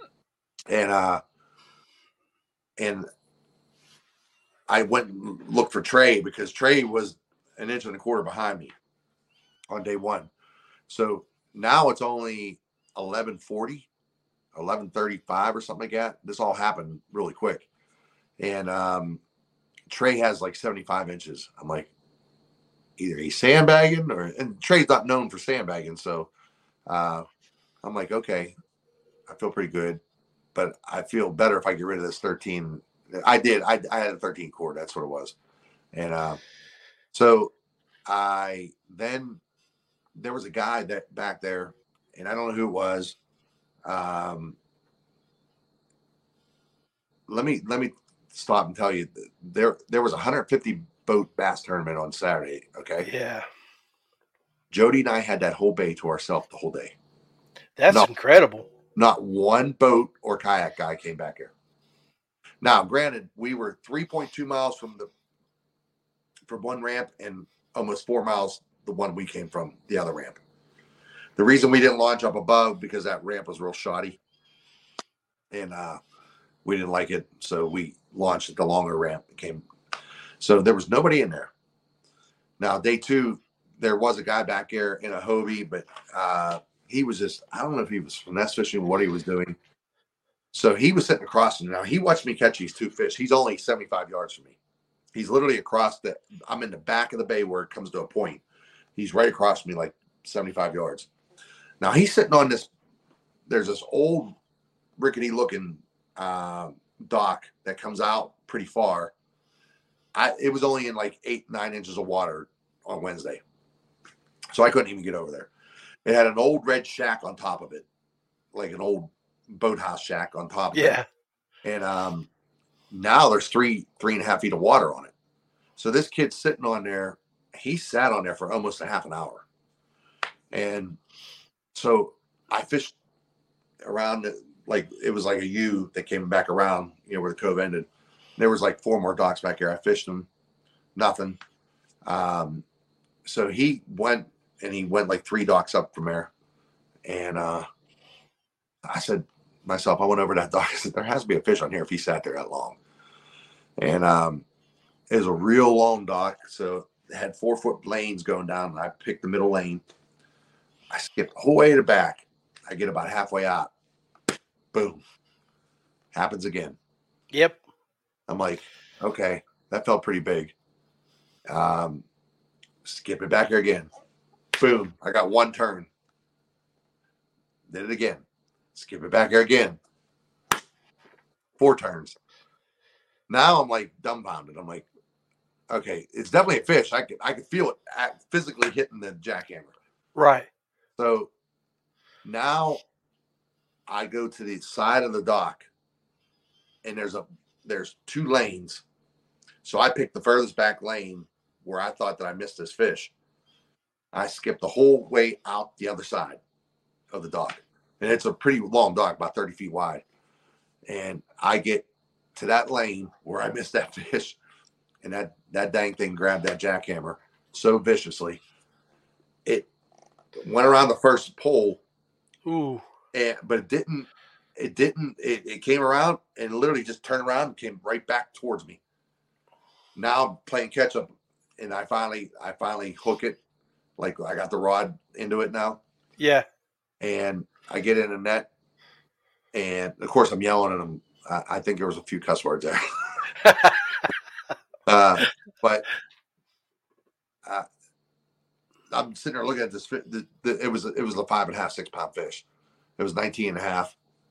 And I went and looked for Trey because Trey was 1.25 inches behind me on day one. So now it's only 11:40, 11:35 or something like that. This all happened really quick. And Trey has like 75 inches. I'm like, either he's sandbagging and Trey's not known for sandbagging. So I'm like, okay, I feel pretty good, but I feel better if I get rid of this 13. I did. I had a 13 cord. That's what it was. And so then there was a guy that back there, and I don't know who it was. Let me stop and tell you, there was a 150 boat bass tournament on Saturday. Okay. Yeah. Jody and I had that whole bay to ourselves the whole day. That's incredible. Not one boat or kayak guy came back here. Now, granted, we were 3.2 miles from one ramp and almost 4 miles the one we came from, the other ramp. The reason we didn't launch up above because that ramp was real shoddy, and we didn't like it, so we launched at the longer ramp. So there was nobody in there. Now, day two, there was a guy back there in a Hobie, but he was just, I don't know if he was finesse fishing, what he was doing. So he was sitting across from me. Now, he watched me catch these two fish. He's only 75 yards from me. He's literally across I'm in the back of the bay where it comes to a point. He's right across from me, like 75 yards. Now, he's sitting on there's this old rickety looking dock that comes out pretty far. It was only in like 8-9 inches of water on Wednesday. So I couldn't even get over there. It had an old red shack on top of it, like an old boathouse shack on top of it. Yeah. And now there's 3.5 feet of water on it. So this kid's sitting on there. He sat on there for almost a half an hour. And so I fished around like it was like a U that came back around, where the cove ended. There was like 4 more docks back here. I fished them, nothing. So he went like 3 docks up from there. And I said to myself, I went over that dock. I said, there has to be a fish on here if he sat there that long. And it was a real long dock. So it had 4-foot lanes going down. And I picked the middle lane. I skipped the whole way to the back. I get about halfway out. Boom. Happens again. Yep. I'm like, okay, that felt pretty big. Skip it back here again. Boom. I got 1 turn. Did it again. Skip it back here again. 4 turns. Now I'm like dumbfounded. I'm like, okay, it's definitely a fish. I could feel it physically hitting the jackhammer. Right. So now I go to the side of the dock, and there's 2 lanes. So I picked the furthest back lane where I thought that I missed this fish. I skipped the whole way out the other side of the dock. And it's a pretty long dock, about 30 feet wide. And I get to that lane where I missed that fish. And that dang thing grabbed that jackhammer so viciously. It went around the first pole. Ooh. But it came around and literally just turned around and came right back towards me. Now I'm playing catch up, and I finally hook it. Like I got the rod into it now. Yeah. And I get in the net, and of course I'm yelling at him. I think there was a few cuss words there. But I'm sitting there looking at this. It was a 5.5, 6 pound fish. It was 19.5.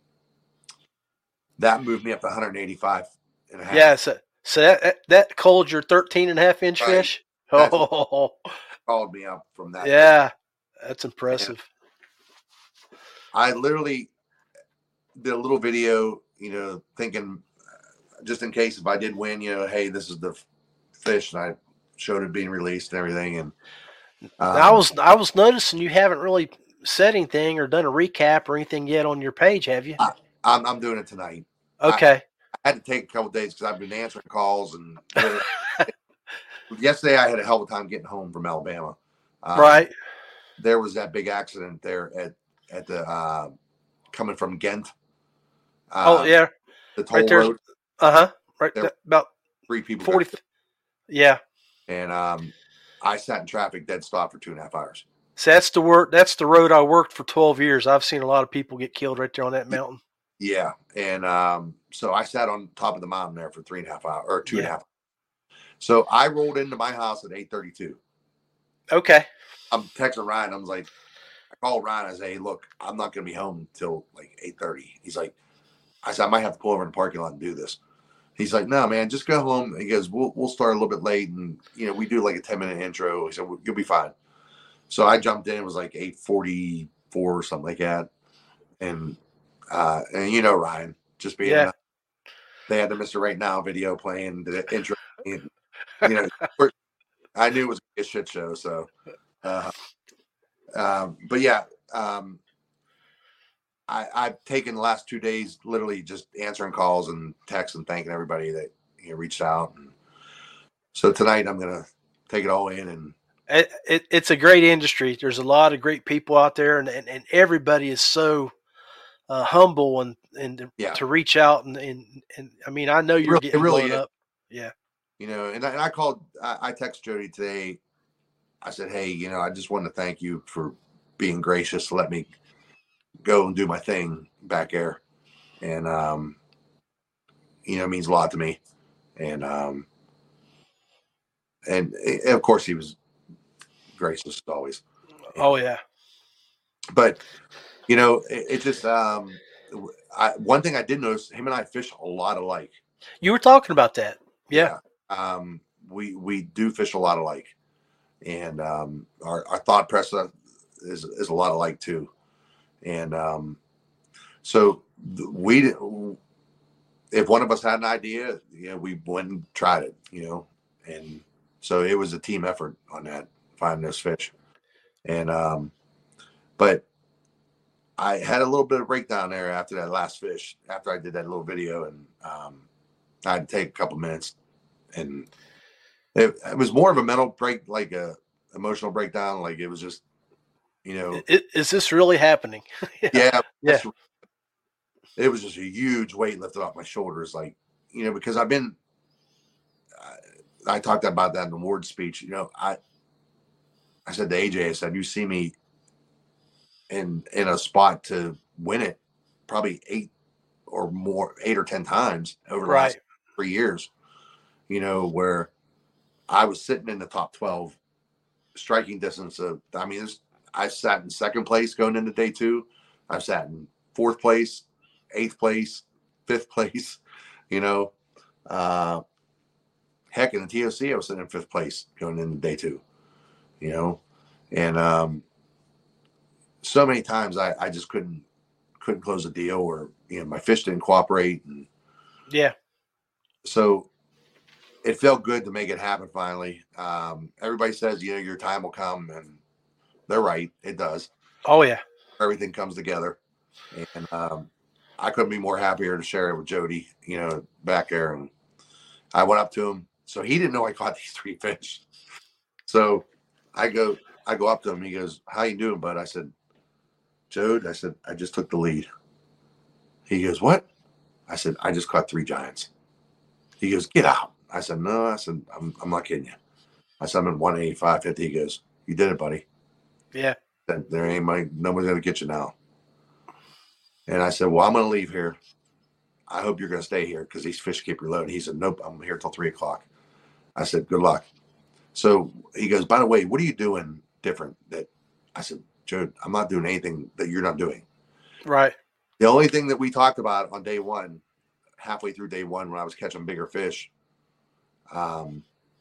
That moved me up to 185.5. Yeah. So that called your 13.5 inch fish. Oh, called me up from that. Yeah, that's impressive. And I literally, did a little video, thinking just in case if I did win, hey, this is the fish, and I showed it being released and everything. And I was noticing you haven't really said anything or done a recap or anything yet on your page, have you? I'm doing it tonight. Okay. I had to take a couple of days because I've been answering calls, and yesterday I had a hell of a time getting home from Alabama. Right. There was that big accident there at the coming from Ghent. Yeah. The toll road. Right. There About 3 people. 40. Yeah. And I sat in traffic dead stop for 2.5 hours. So that's the road I worked for 12 years. I've seen a lot of people get killed right there on that mountain. Yeah. And so I sat on top of the mountain there for 3.5 hours or 2.5 hours. So I rolled into my house at 8:32. Okay. I'm texting Ryan. I was like, I called Ryan. I say, hey, look, I'm not going to be home until like 8:30. He's like, I said, I might have to pull over in the parking lot and do this. He's like, no, man, just go home. He goes, we'll start a little bit late. And, we do like a 10-minute intro. He said, you'll be fine. So I jumped in. It was like 8:44 or something like that. And Ryan, just being, they had the Mr. Right Now video playing, the intro. And, I knew it was a shit show. So, but yeah, I've taken the last 2 days literally just answering calls and texts and thanking everybody that reached out. And so tonight I'm gonna take it all in. And it's a great industry. There's a lot of great people out there, and everybody is so humble and to reach out and I mean, I know you're getting blown up. Yeah. And I called. I texted Jody today. I said, hey, I just wanted to thank you for being gracious to let me go and do my thing back there. And, it means a lot to me. And of course he was gracious as always. Oh yeah. But, it just, one thing I did notice, him and I fish a lot alike. You were talking about that. Yeah. We do fish a lot alike. And our thought process is a lot alike too. And so if one of us had an idea, we went and tried it, and so it was a team effort on that, finding those fish. And but I had a little bit of breakdown there after that last fish, after I did that little video, and I had to take a couple minutes, and it was more of a mental break, like a emotional breakdown. Like it was just, is this really happening? Yeah. It was just a huge weight lifted off my shoulders. Like, because I've been, I talked about that in the award speech. I said to AJ, I said, you see me in a spot to win it probably 8 or 10 times over the last 3 years, where I was sitting in the top 12 striking distance of, I sat in second place going into day 2. I've sat in 4th place, 8th place, 5th place, heck, in the TOC, I was sitting in 5th place going into day 2, and so many times I just couldn't close a deal, or, my fish didn't cooperate. And so it felt good to make it happen finally. Everybody says, your time will come, and they're right. It does. Oh yeah. Everything comes together. And I couldn't be more happier to share it with Jody, back there. And I went up to him. So he didn't know I caught these 3 fish. So I go up to him. He goes, how you doing, bud? I said, Jode, I just took the lead. He goes, what? I said, I just caught 3 giants. He goes, get out. I said, no. I said, I'm not kidding you. I said, I'm in 185.50. He goes, you did it, buddy. Yeah. There ain't nobody's going to get you now. And I said, well, I'm going to leave here. I hope you're going to stay here because these fish keep reloading. He said, nope, I'm here till 3 o'clock. I said, good luck. So he goes, by the way, what are you doing different? I said, Jode, I'm not doing anything that you're not doing. Right. The only thing that we talked about on day 1, halfway through day 1, when I was catching bigger fish, I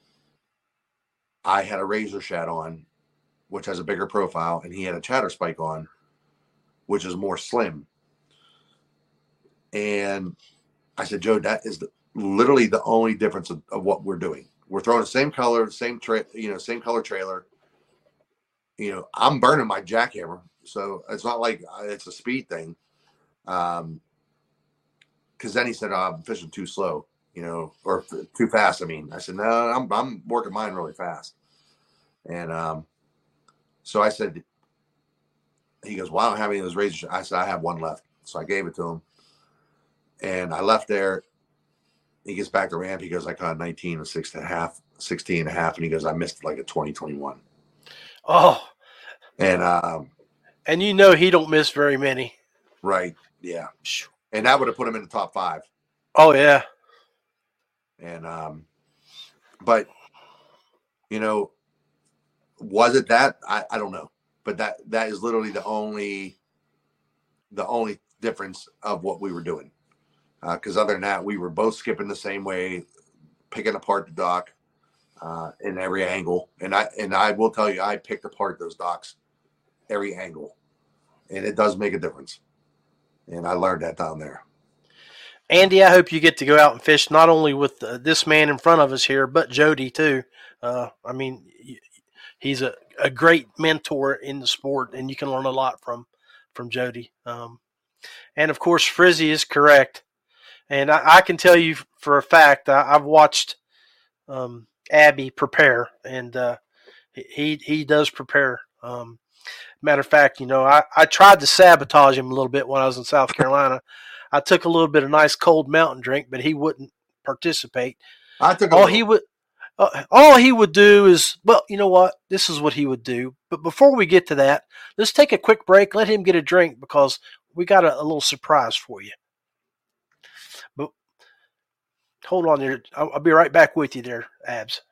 had a razor shad on, which has a bigger profile, and he had a chatter spike on, which is more slim. And I said, Joe, that is literally the only difference of what we're doing. We're throwing the same color, same color trailer. I'm burning my jackhammer, so it's not like it's a speed thing. Because then he said, I'm fishing too slow, or too fast. I said, no, I'm working mine really fast. And so I said, he goes, well, I don't have any of those razors. I said, I have one left. So I gave it to him. And I left there. He gets back to ramp. He goes, I caught 19 and 16 and a half. And he goes, I missed like a 20-21. Oh. And he don't miss very many. Right. Yeah. And that would have put him in the top 5. Oh, yeah. And, but, was it that? I don't know. But that is literally the only difference of what we were doing. Because other than that, we were both skipping the same way, picking apart the dock in every angle. And I will tell you, I picked apart those docks every angle. And it does make a difference. And I learned that down there. Andy, I hope you get to go out and fish not only with this man in front of us here, but Jody too. He's a great mentor in the sport, and you can learn a lot from Jody. And of course, Frizzy is correct. And I can tell you for a fact, I've watched Abby prepare, and he does prepare. Matter of fact, I tried to sabotage him a little bit when I was in South Carolina. I took a little bit of nice cold mountain drink, but he wouldn't participate. All he would do is, well, you know what? This is what he would do. But before we get to that, let's take a quick break. Let him get a drink because we got a little surprise for you. But hold on there. I'll be right back with you there, Abs.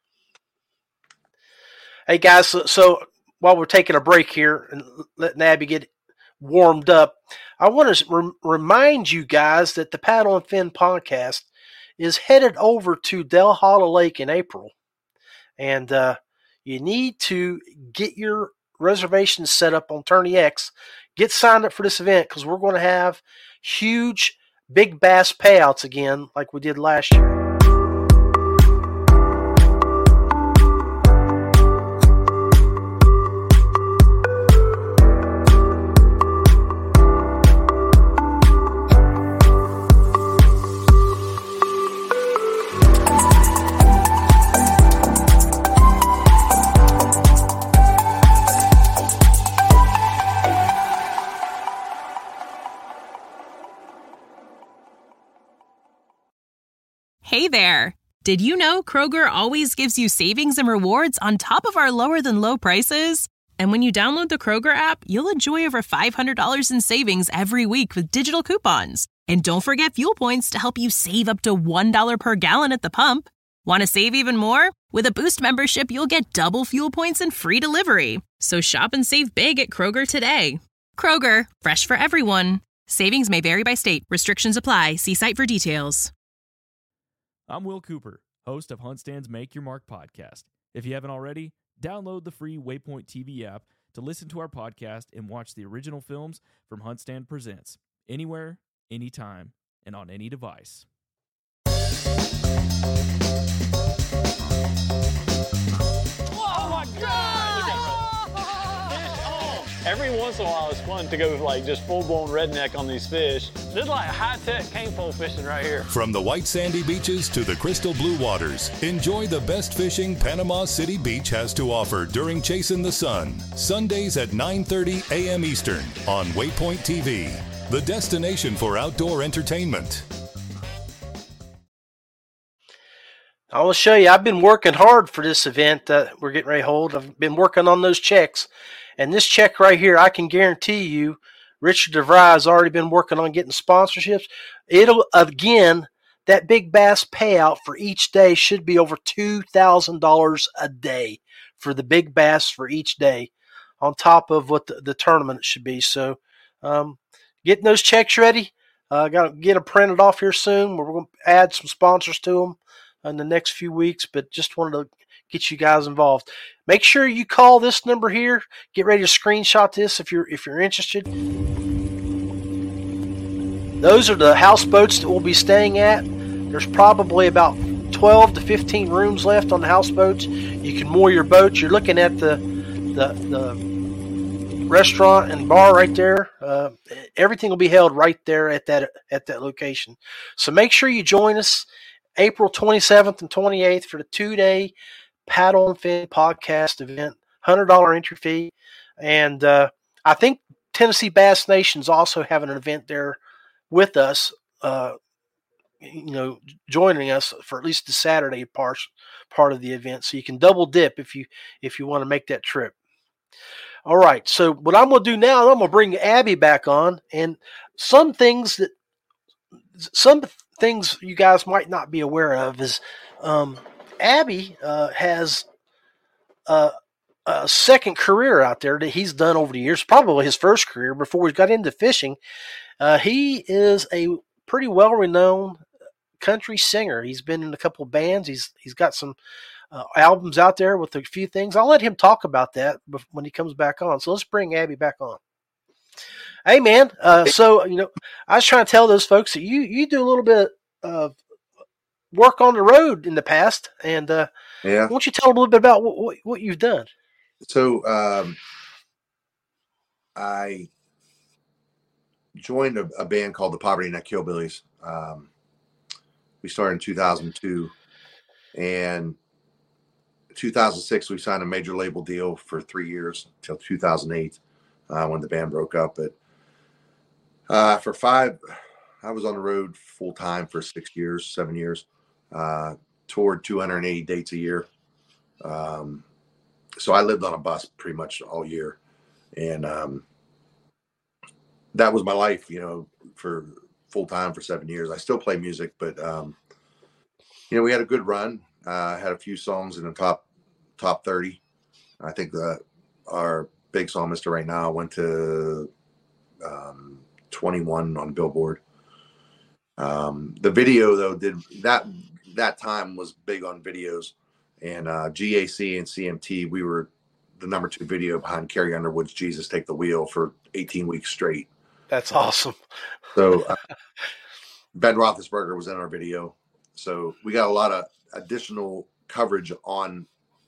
Hey, guys, so while we're taking a break here and letting Abby get warmed up, I want to remind you guys that the Paddle and Fin podcast is headed over to Del Hollow Lake in April. And you need to get your reservations set up on Tourney X. Get signed up for this event because we're going to have huge big bass payouts again like we did last year. Hey there! Did you know Kroger always gives you savings and rewards on top of our lower-than-low prices? And when you download the Kroger app, you'll enjoy over $500 in savings every week with digital coupons. And don't forget fuel points to help you save up to $1 per gallon at the pump. Want to save even more? With a Boost membership, you'll get double fuel points and free delivery. So shop and save big at Kroger today. Kroger, fresh for everyone. Savings may vary by state. Restrictions apply. See site for details. I'm Will Cooper, host of HuntStand's Make Your Mark podcast. If you haven't already, download the free Waypoint TV app to listen to our podcast and watch the original films from HuntStand Presents, anywhere, anytime, and on any device. Oh my God! Every once in a while, it's fun to go like just full-blown redneck on these fish. This is like high-tech cane pole fishing right here. From the white sandy beaches to the crystal blue waters, enjoy the best fishing Panama City Beach has to offer during Chasing the Sun. Sundays at 9:30 a.m. Eastern on Waypoint TV, the destination for outdoor entertainment. I will show you. I've been working hard for this event that we're getting ready to hold. I've been working on those checks. And this check right here, I can guarantee you, Richard DeVry has already been working on getting sponsorships. It'll, again, that big bass payout for each day should be over $2,000 a day for the big bass for each day, on top of what the tournament should be. So getting those checks ready. Got to get them printed off here soon. We're going to add some sponsors to them in the next few weeks, but just wanted to get you guys involved. Make sure you call this number here. Get ready to screenshot this if you're interested. Those are the houseboats that we'll be staying at. There's probably about 12 to 15 rooms left on the houseboats. You can moor your boat. You're looking at the restaurant and bar right there. Everything will be held right there at that location. So make sure you join us April 27th and 28th for the 2-day Paddle and Fin podcast event. $100 entry fee. And I think Tennessee Bass Nation's also having an event there with us, joining us for at least the Saturday part of the event. So you can double dip if you want to make that trip. All right. So what I'm going to do now, I'm going to bring Abby back on, and some things you guys might not be aware of is Abby has a second career out there that he's done over the years, probably his first career before he got into fishing. He is a pretty well-renowned country singer. He's been in a couple of bands. He's got some albums out there with a few things. I'll let him talk about that when he comes back on. So let's bring Abby back on. Hey, man. So, I was trying to tell those folks that you do a little bit of work on the road in the past. And yeah. Why don't you tell them a little bit about what you've done? So I joined a band called the Poverty Neck Hillbillies. We started in 2002, and 2006 we signed a major label deal for 3 years until 2008 when the band broke up. But for 5, I was on the road full time for 7 years, toured 280 dates a year. So I lived on a bus pretty much all year, and that was my life, for full time for 7 years. I still play music, but we had a good run. Had a few songs in the top 30. I think our big song, Mr. Right Now, went to 21 on Billboard. The video though did that time was big on videos, and GAC and CMT, we were the number 2 video behind Carrie Underwood's Jesus Take the Wheel for 18 weeks straight. That's awesome. So Ben Roethlisberger was in our video. So we got a lot of additional coverage on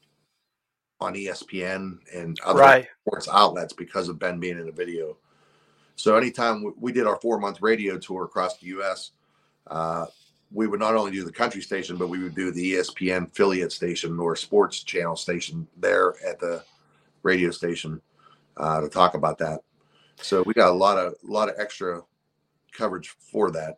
ESPN and other sports outlets because of Ben being in the video. So anytime we did our 4-month radio tour across the U.S., we would not only do the country station, but we would do the ESPN affiliate station or sports channel station there at the radio station to talk about that. So we got a lot of extra coverage for that.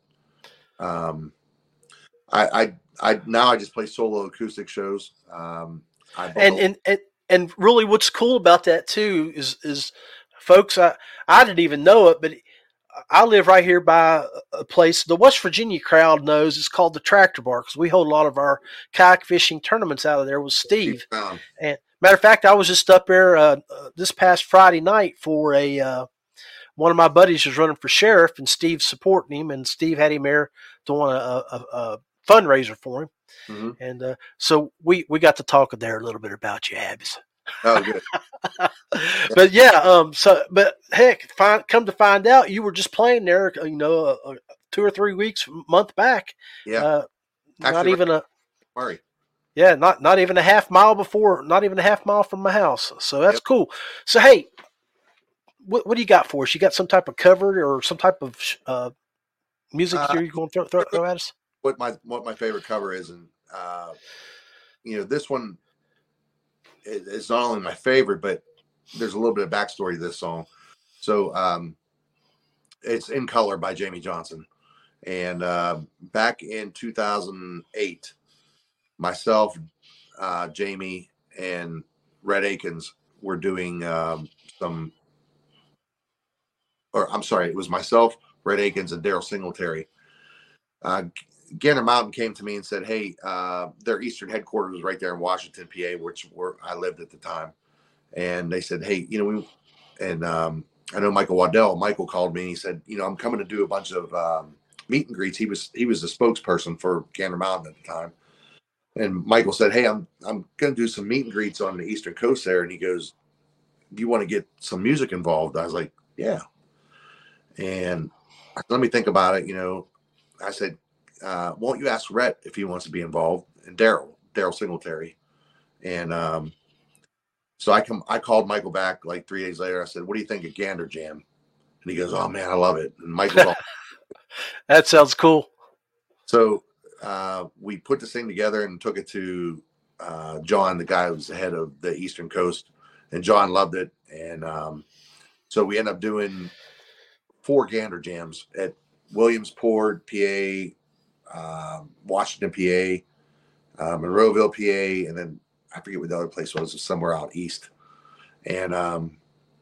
I just play solo acoustic shows. And really, what's cool about that too is folks, I didn't even know it, but I live right here by a place the West Virginia crowd knows. It's called the Tractor Bar, because we hold a lot of our kayak fishing tournaments out of there with Steve. And matter of fact, I was just up there this past Friday night for one of my buddies was running for sheriff, and Steve's supporting him, and Steve had him there doing a fundraiser for him. Mm-hmm. And so we got to talk there a little bit about you, Abs. Oh, good. But but heck, come to find out, you were just playing there, 2 or 3 weeks, month back. Yeah. Not even a Murray. Yeah, not even a half mile from my house. So that's cool. So hey, what do you got for us? You got some type of cover or some type of music here you're going to throw at us? What my favorite cover is, and this one is not only my favorite, but there's a little bit of backstory to this song. So it's In Color by Jamie Johnson, and back in 2008, myself, Jamie, and Red Akins were doing it was myself, Red Akins, and Daryl Singletary. Gander Mountain came to me and said, hey, their Eastern headquarters was right there in Washington, PA, where I lived at the time. And they said, hey, I know Michael Waddell. Michael called me and he said, I'm coming to do a bunch of meet and greets. He was the spokesperson for Gander Mountain at the time. And Michael said, hey, I'm going to do some meet and greets on the Eastern Coast there. And he goes, do you want to get some music involved? I was like, yeah. And let me think about it. I said, won't you ask Rhett if he wants to be involved? And Daryl Singletary. And so I called Michael back like 3 days later. I said, what do you think of Gander Jam? And he goes, oh, man, I love it. And Michael's all. That sounds cool. So we put this thing together and took it to John, the guy who was the head of the Eastern Coast. And John loved it. And so we ended up doing 4 Gander Jams at Williamsport, PA, Washington, PA, Monroeville, PA, and then I forget what the other place was, somewhere out east. And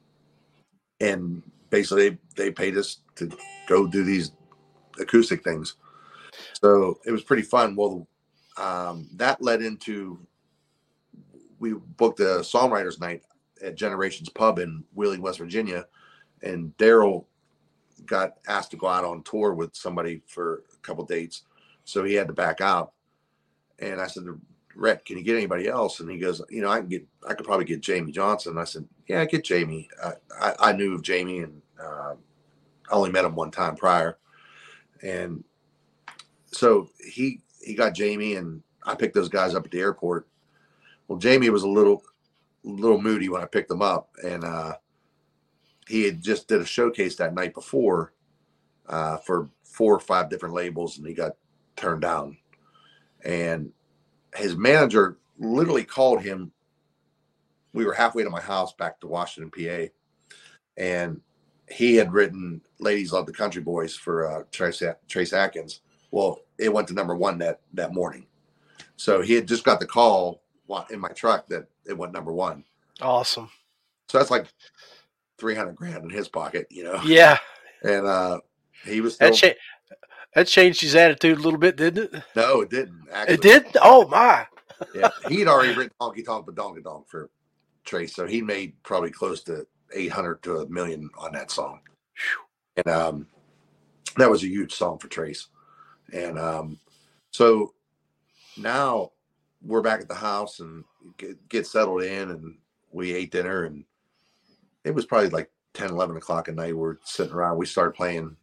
basically they paid us to go do these acoustic things. So it was pretty fun. Well, that led into, we booked a songwriters night at Generations Pub in Wheeling, West Virginia. And Daryl got asked to go out on tour with somebody for a couple dates. So he had to back out. And I said, Rhett, can you get anybody else? And he goes, I could probably get Jamie Johnson. And I said, yeah, get Jamie. I knew of Jamie, and I only met him one time prior. And so he got Jamie, and I picked those guys up at the airport. Well, Jamie was a little moody when I picked him up, and he had just did a showcase that night before for 4 or 5 different labels, and he got turned down. And his manager literally called him. We were halfway to my house back to Washington, PA, and he had written Ladies Love the Country Boys for Trace Atkins. Well, it went to #1 that morning. So he had just got the call in my truck that it went #1. Awesome. So that's like $300,000 in his pocket, Yeah. And he was still... That changed his attitude a little bit, didn't it? No, it didn't. Actually. It did? Oh, my. Yeah, he'd already written Honky Tonk Badonka Donk for Trace, so he made probably close to $800,000 to $1 million on that song. And that was a huge song for Trace. And so now we're back at the house and get settled in, and we ate dinner, and it was probably like 10, 11 o'clock at night. We're sitting around. We started playing,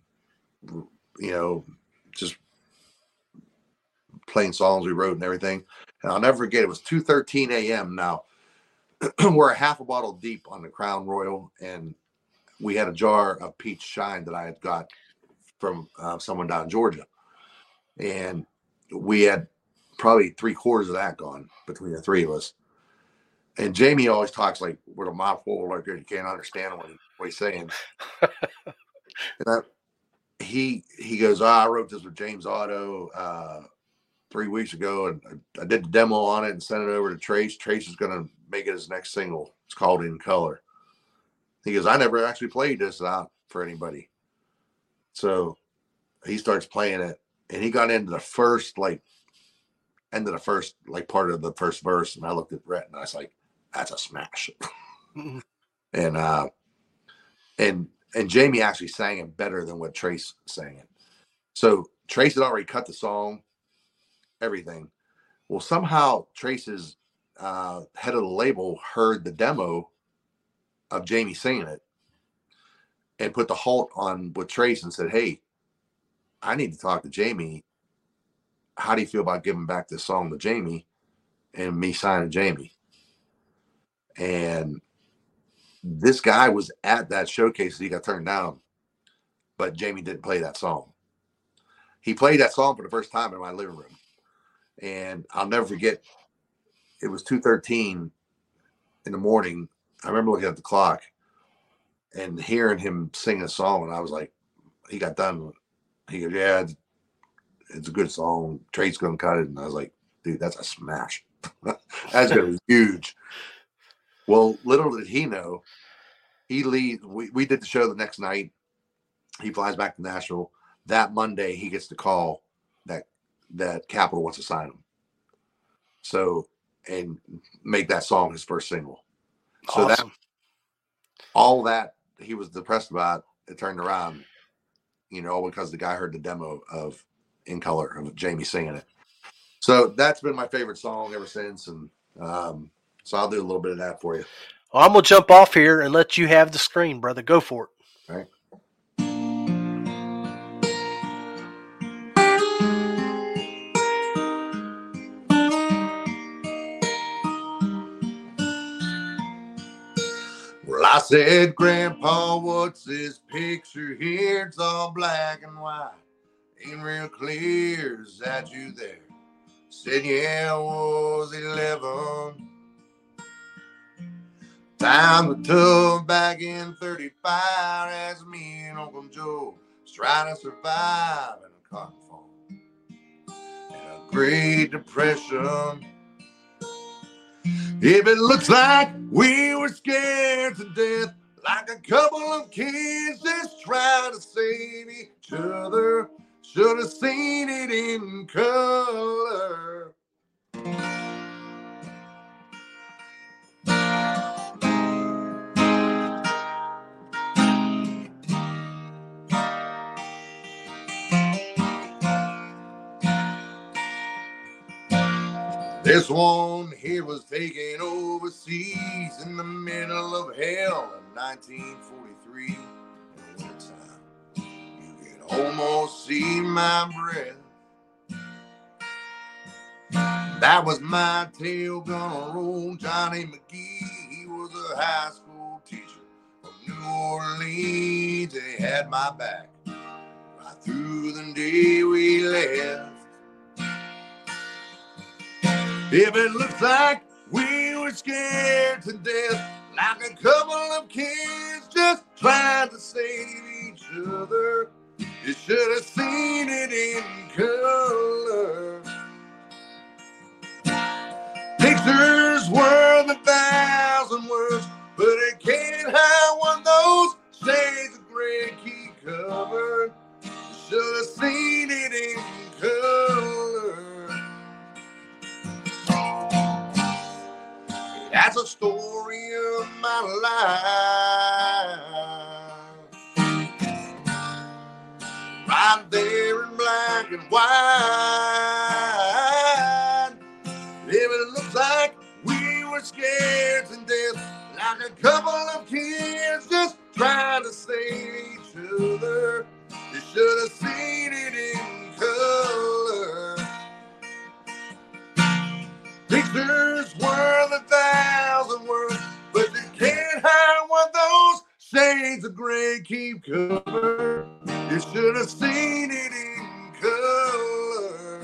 just playing songs we wrote and everything. And I'll never forget, it was 2:13 a.m. now. We're a half a bottle deep on the Crown Royal, and we had a jar of peach shine that I had got from someone down in Georgia. And we had probably 3/4 of that gone between the 3 of us. And Jamie always talks like with a mouthful, like you can't understand what he's saying. And he goes, I wrote this with James Otto 3 weeks ago, and I did the demo on it and sent it over to Trace. Trace is going to make it his next single. It's called In Color. He goes, I never actually played this out for anybody. So he starts playing it, and he got into the first, part of the first verse. And I looked at Rhett, and I was like, that's a smash. And Jamie actually sang it better than what Trace sang it. So Trace had already cut the song, everything. Well, somehow Trace's head of the label heard the demo of Jamie singing it and put the halt on with Trace and said, hey, I need to talk to Jamie. How do you feel about giving back this song to Jamie and me signing Jamie? And this guy was at that showcase that he got turned down, but Jamie didn't play that song. He played that song for the first time in my living room. And I'll never forget, it was 2:13 in the morning. I remember looking at the clock and hearing him sing a song. And I was like, he got done. He goes, yeah, it's a good song. Trace's going to cut it. And I was like, dude, that's a smash. That's going to be huge. Well, little did he know, he leaves. We did the show the next night. He flies back to Nashville. That Monday, he gets the call that Capitol wants to sign him. So, and make that song his first single. So awesome. All that he was depressed about, it turned around, all because the guy heard the demo of In Color of Jamie singing it. So that's been my favorite song ever since. And so I'll do a little bit of that for you. Well, I'm going to jump off here and let you have the screen, brother. Go for it. All right. Well, I said, Grandpa, what's this picture here? It's all black and white. Ain't real clear. Is that you there? Said, yeah, I was 11. Time to tub back in 35 as me and Uncle Joe was trying to survive in a cotton farm and a Great Depression. If it looks like we were scared to death, like a couple of kids just trying to save each other, should have seen it in color. This one here was taken overseas in the middle of hell in 1943. In the wintertime, you can almost see my breath. That was my tail gonna roll. Johnny McGee, he was a high school teacher from New Orleans. They had my back right through the day we left. If it looks like we were scared to death, like a couple of kids just trying to save each other, you should have seen it in color. Pictures worth 1,000 words, but it can't hide one of those shades of gray keep covered. You should have seen it in color. That's a story of my life, right there in black and white. If it looks like we were scared to death, like a couple of kids just trying to save each other, you should have seen it in color. Pictures worth 1,000 words, but you can't hide what those shades of gray keep covered. You should have seen it in color.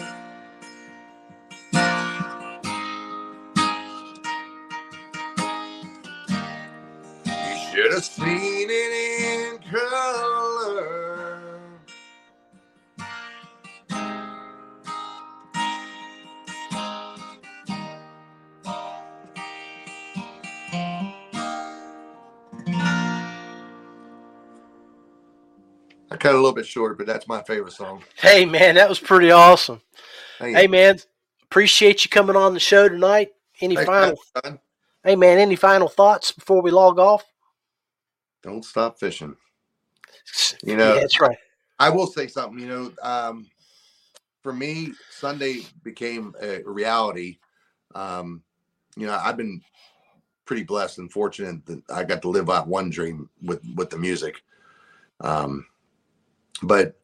You should have seen it in color. I cut it a little bit short, but that's my favorite song. Hey, man, that was pretty awesome. Hey, man, appreciate you coming on the show tonight. Any final thoughts before we log off? Don't stop fishing. You know, yeah, that's right. I will say something, for me, Sunday became a reality. I've been pretty blessed and fortunate that I got to live out one dream with the music. But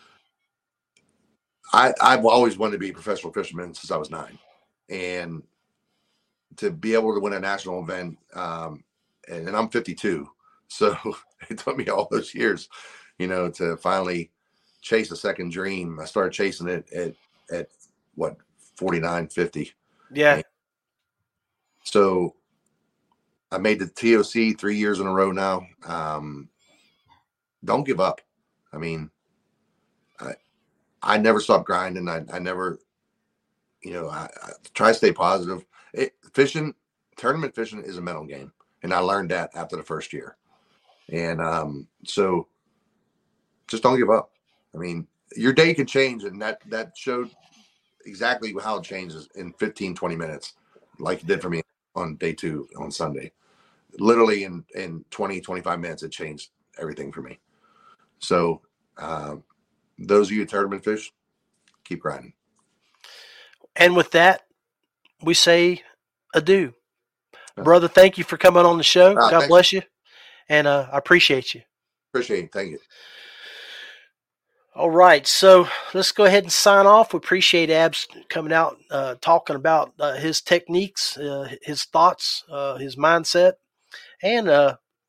I've always wanted to be a professional fisherman since I was 9, and to be able to win a national event, and I'm 52, so it took me all those years, to finally chase a second dream. I started chasing it at 49, 50. Yeah. And so I made the TOC 3 years in a row now. Don't give up. I mean, I never stop grinding. I never, I try to stay positive. Tournament fishing is a mental game. And I learned that after the first year. And so just don't give up. I mean, your day can change. And that showed exactly how it changes in 15, 20 minutes, like it did for me on day 2 on Sunday. Literally in 20, 25 minutes, it changed everything for me. So those of you tournament fish, keep grinding. And with that, we say adieu. Brother, thank you for coming on the show. God bless you. And I appreciate you. Appreciate it. Thank you. All right. So let's go ahead and sign off. We appreciate Abs coming out, talking about his techniques, his thoughts, his mindset. And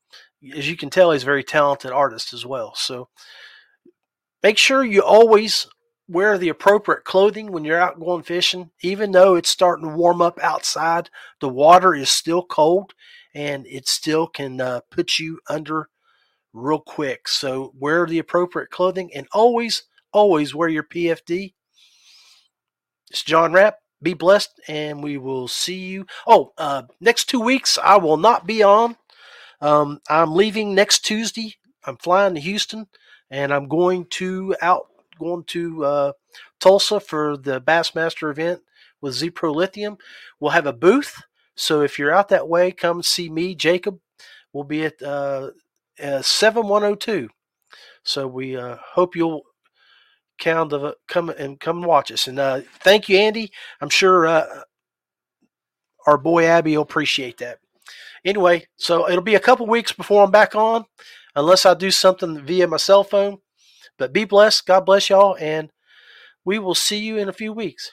as you can tell, he's a very talented artist as well. So make sure you always wear the appropriate clothing when you're out going fishing. Even though it's starting to warm up outside, the water is still cold and it still can put you under real quick. So wear the appropriate clothing and always wear your PFD. It's John Rapp. Be blessed, and we will see you. Next 2 weeks I will not be on. I'm leaving next Tuesday. I'm flying to Houston, and I'm going to Tulsa for the Bassmaster event with Z Pro Lithium. We'll have a booth, so if you're out that way, come see me, Jacob. We'll be at 7102. So we hope you'll come and watch us. And thank you, Andy. I'm sure our boy Abby will appreciate that. Anyway, so it'll be a couple weeks before I'm back on, unless I do something via my cell phone. But be blessed. God bless y'all, and we will see you in a few weeks.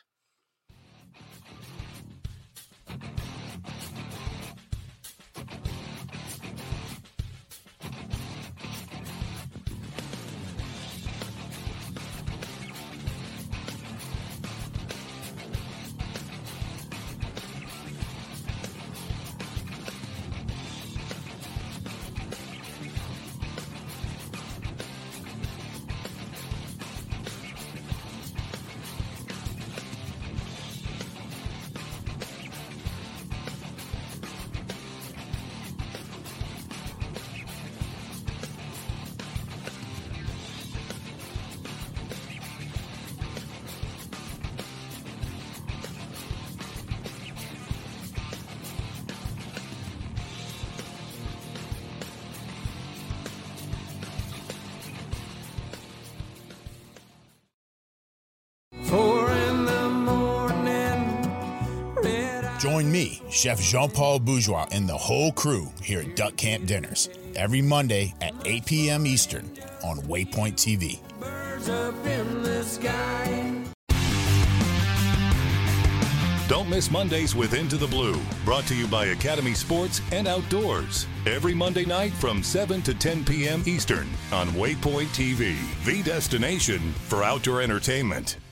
Join me, Chef Jean-Paul Bourgeois, and the whole crew here at Duck Camp Dinners every Monday at 8 p.m. Eastern on Waypoint TV. Birds up in the sky. Don't miss Mondays with Into the Blue, brought to you by Academy Sports and Outdoors. Every Monday night from 7 to 10 p.m. Eastern on Waypoint TV, the destination for outdoor entertainment.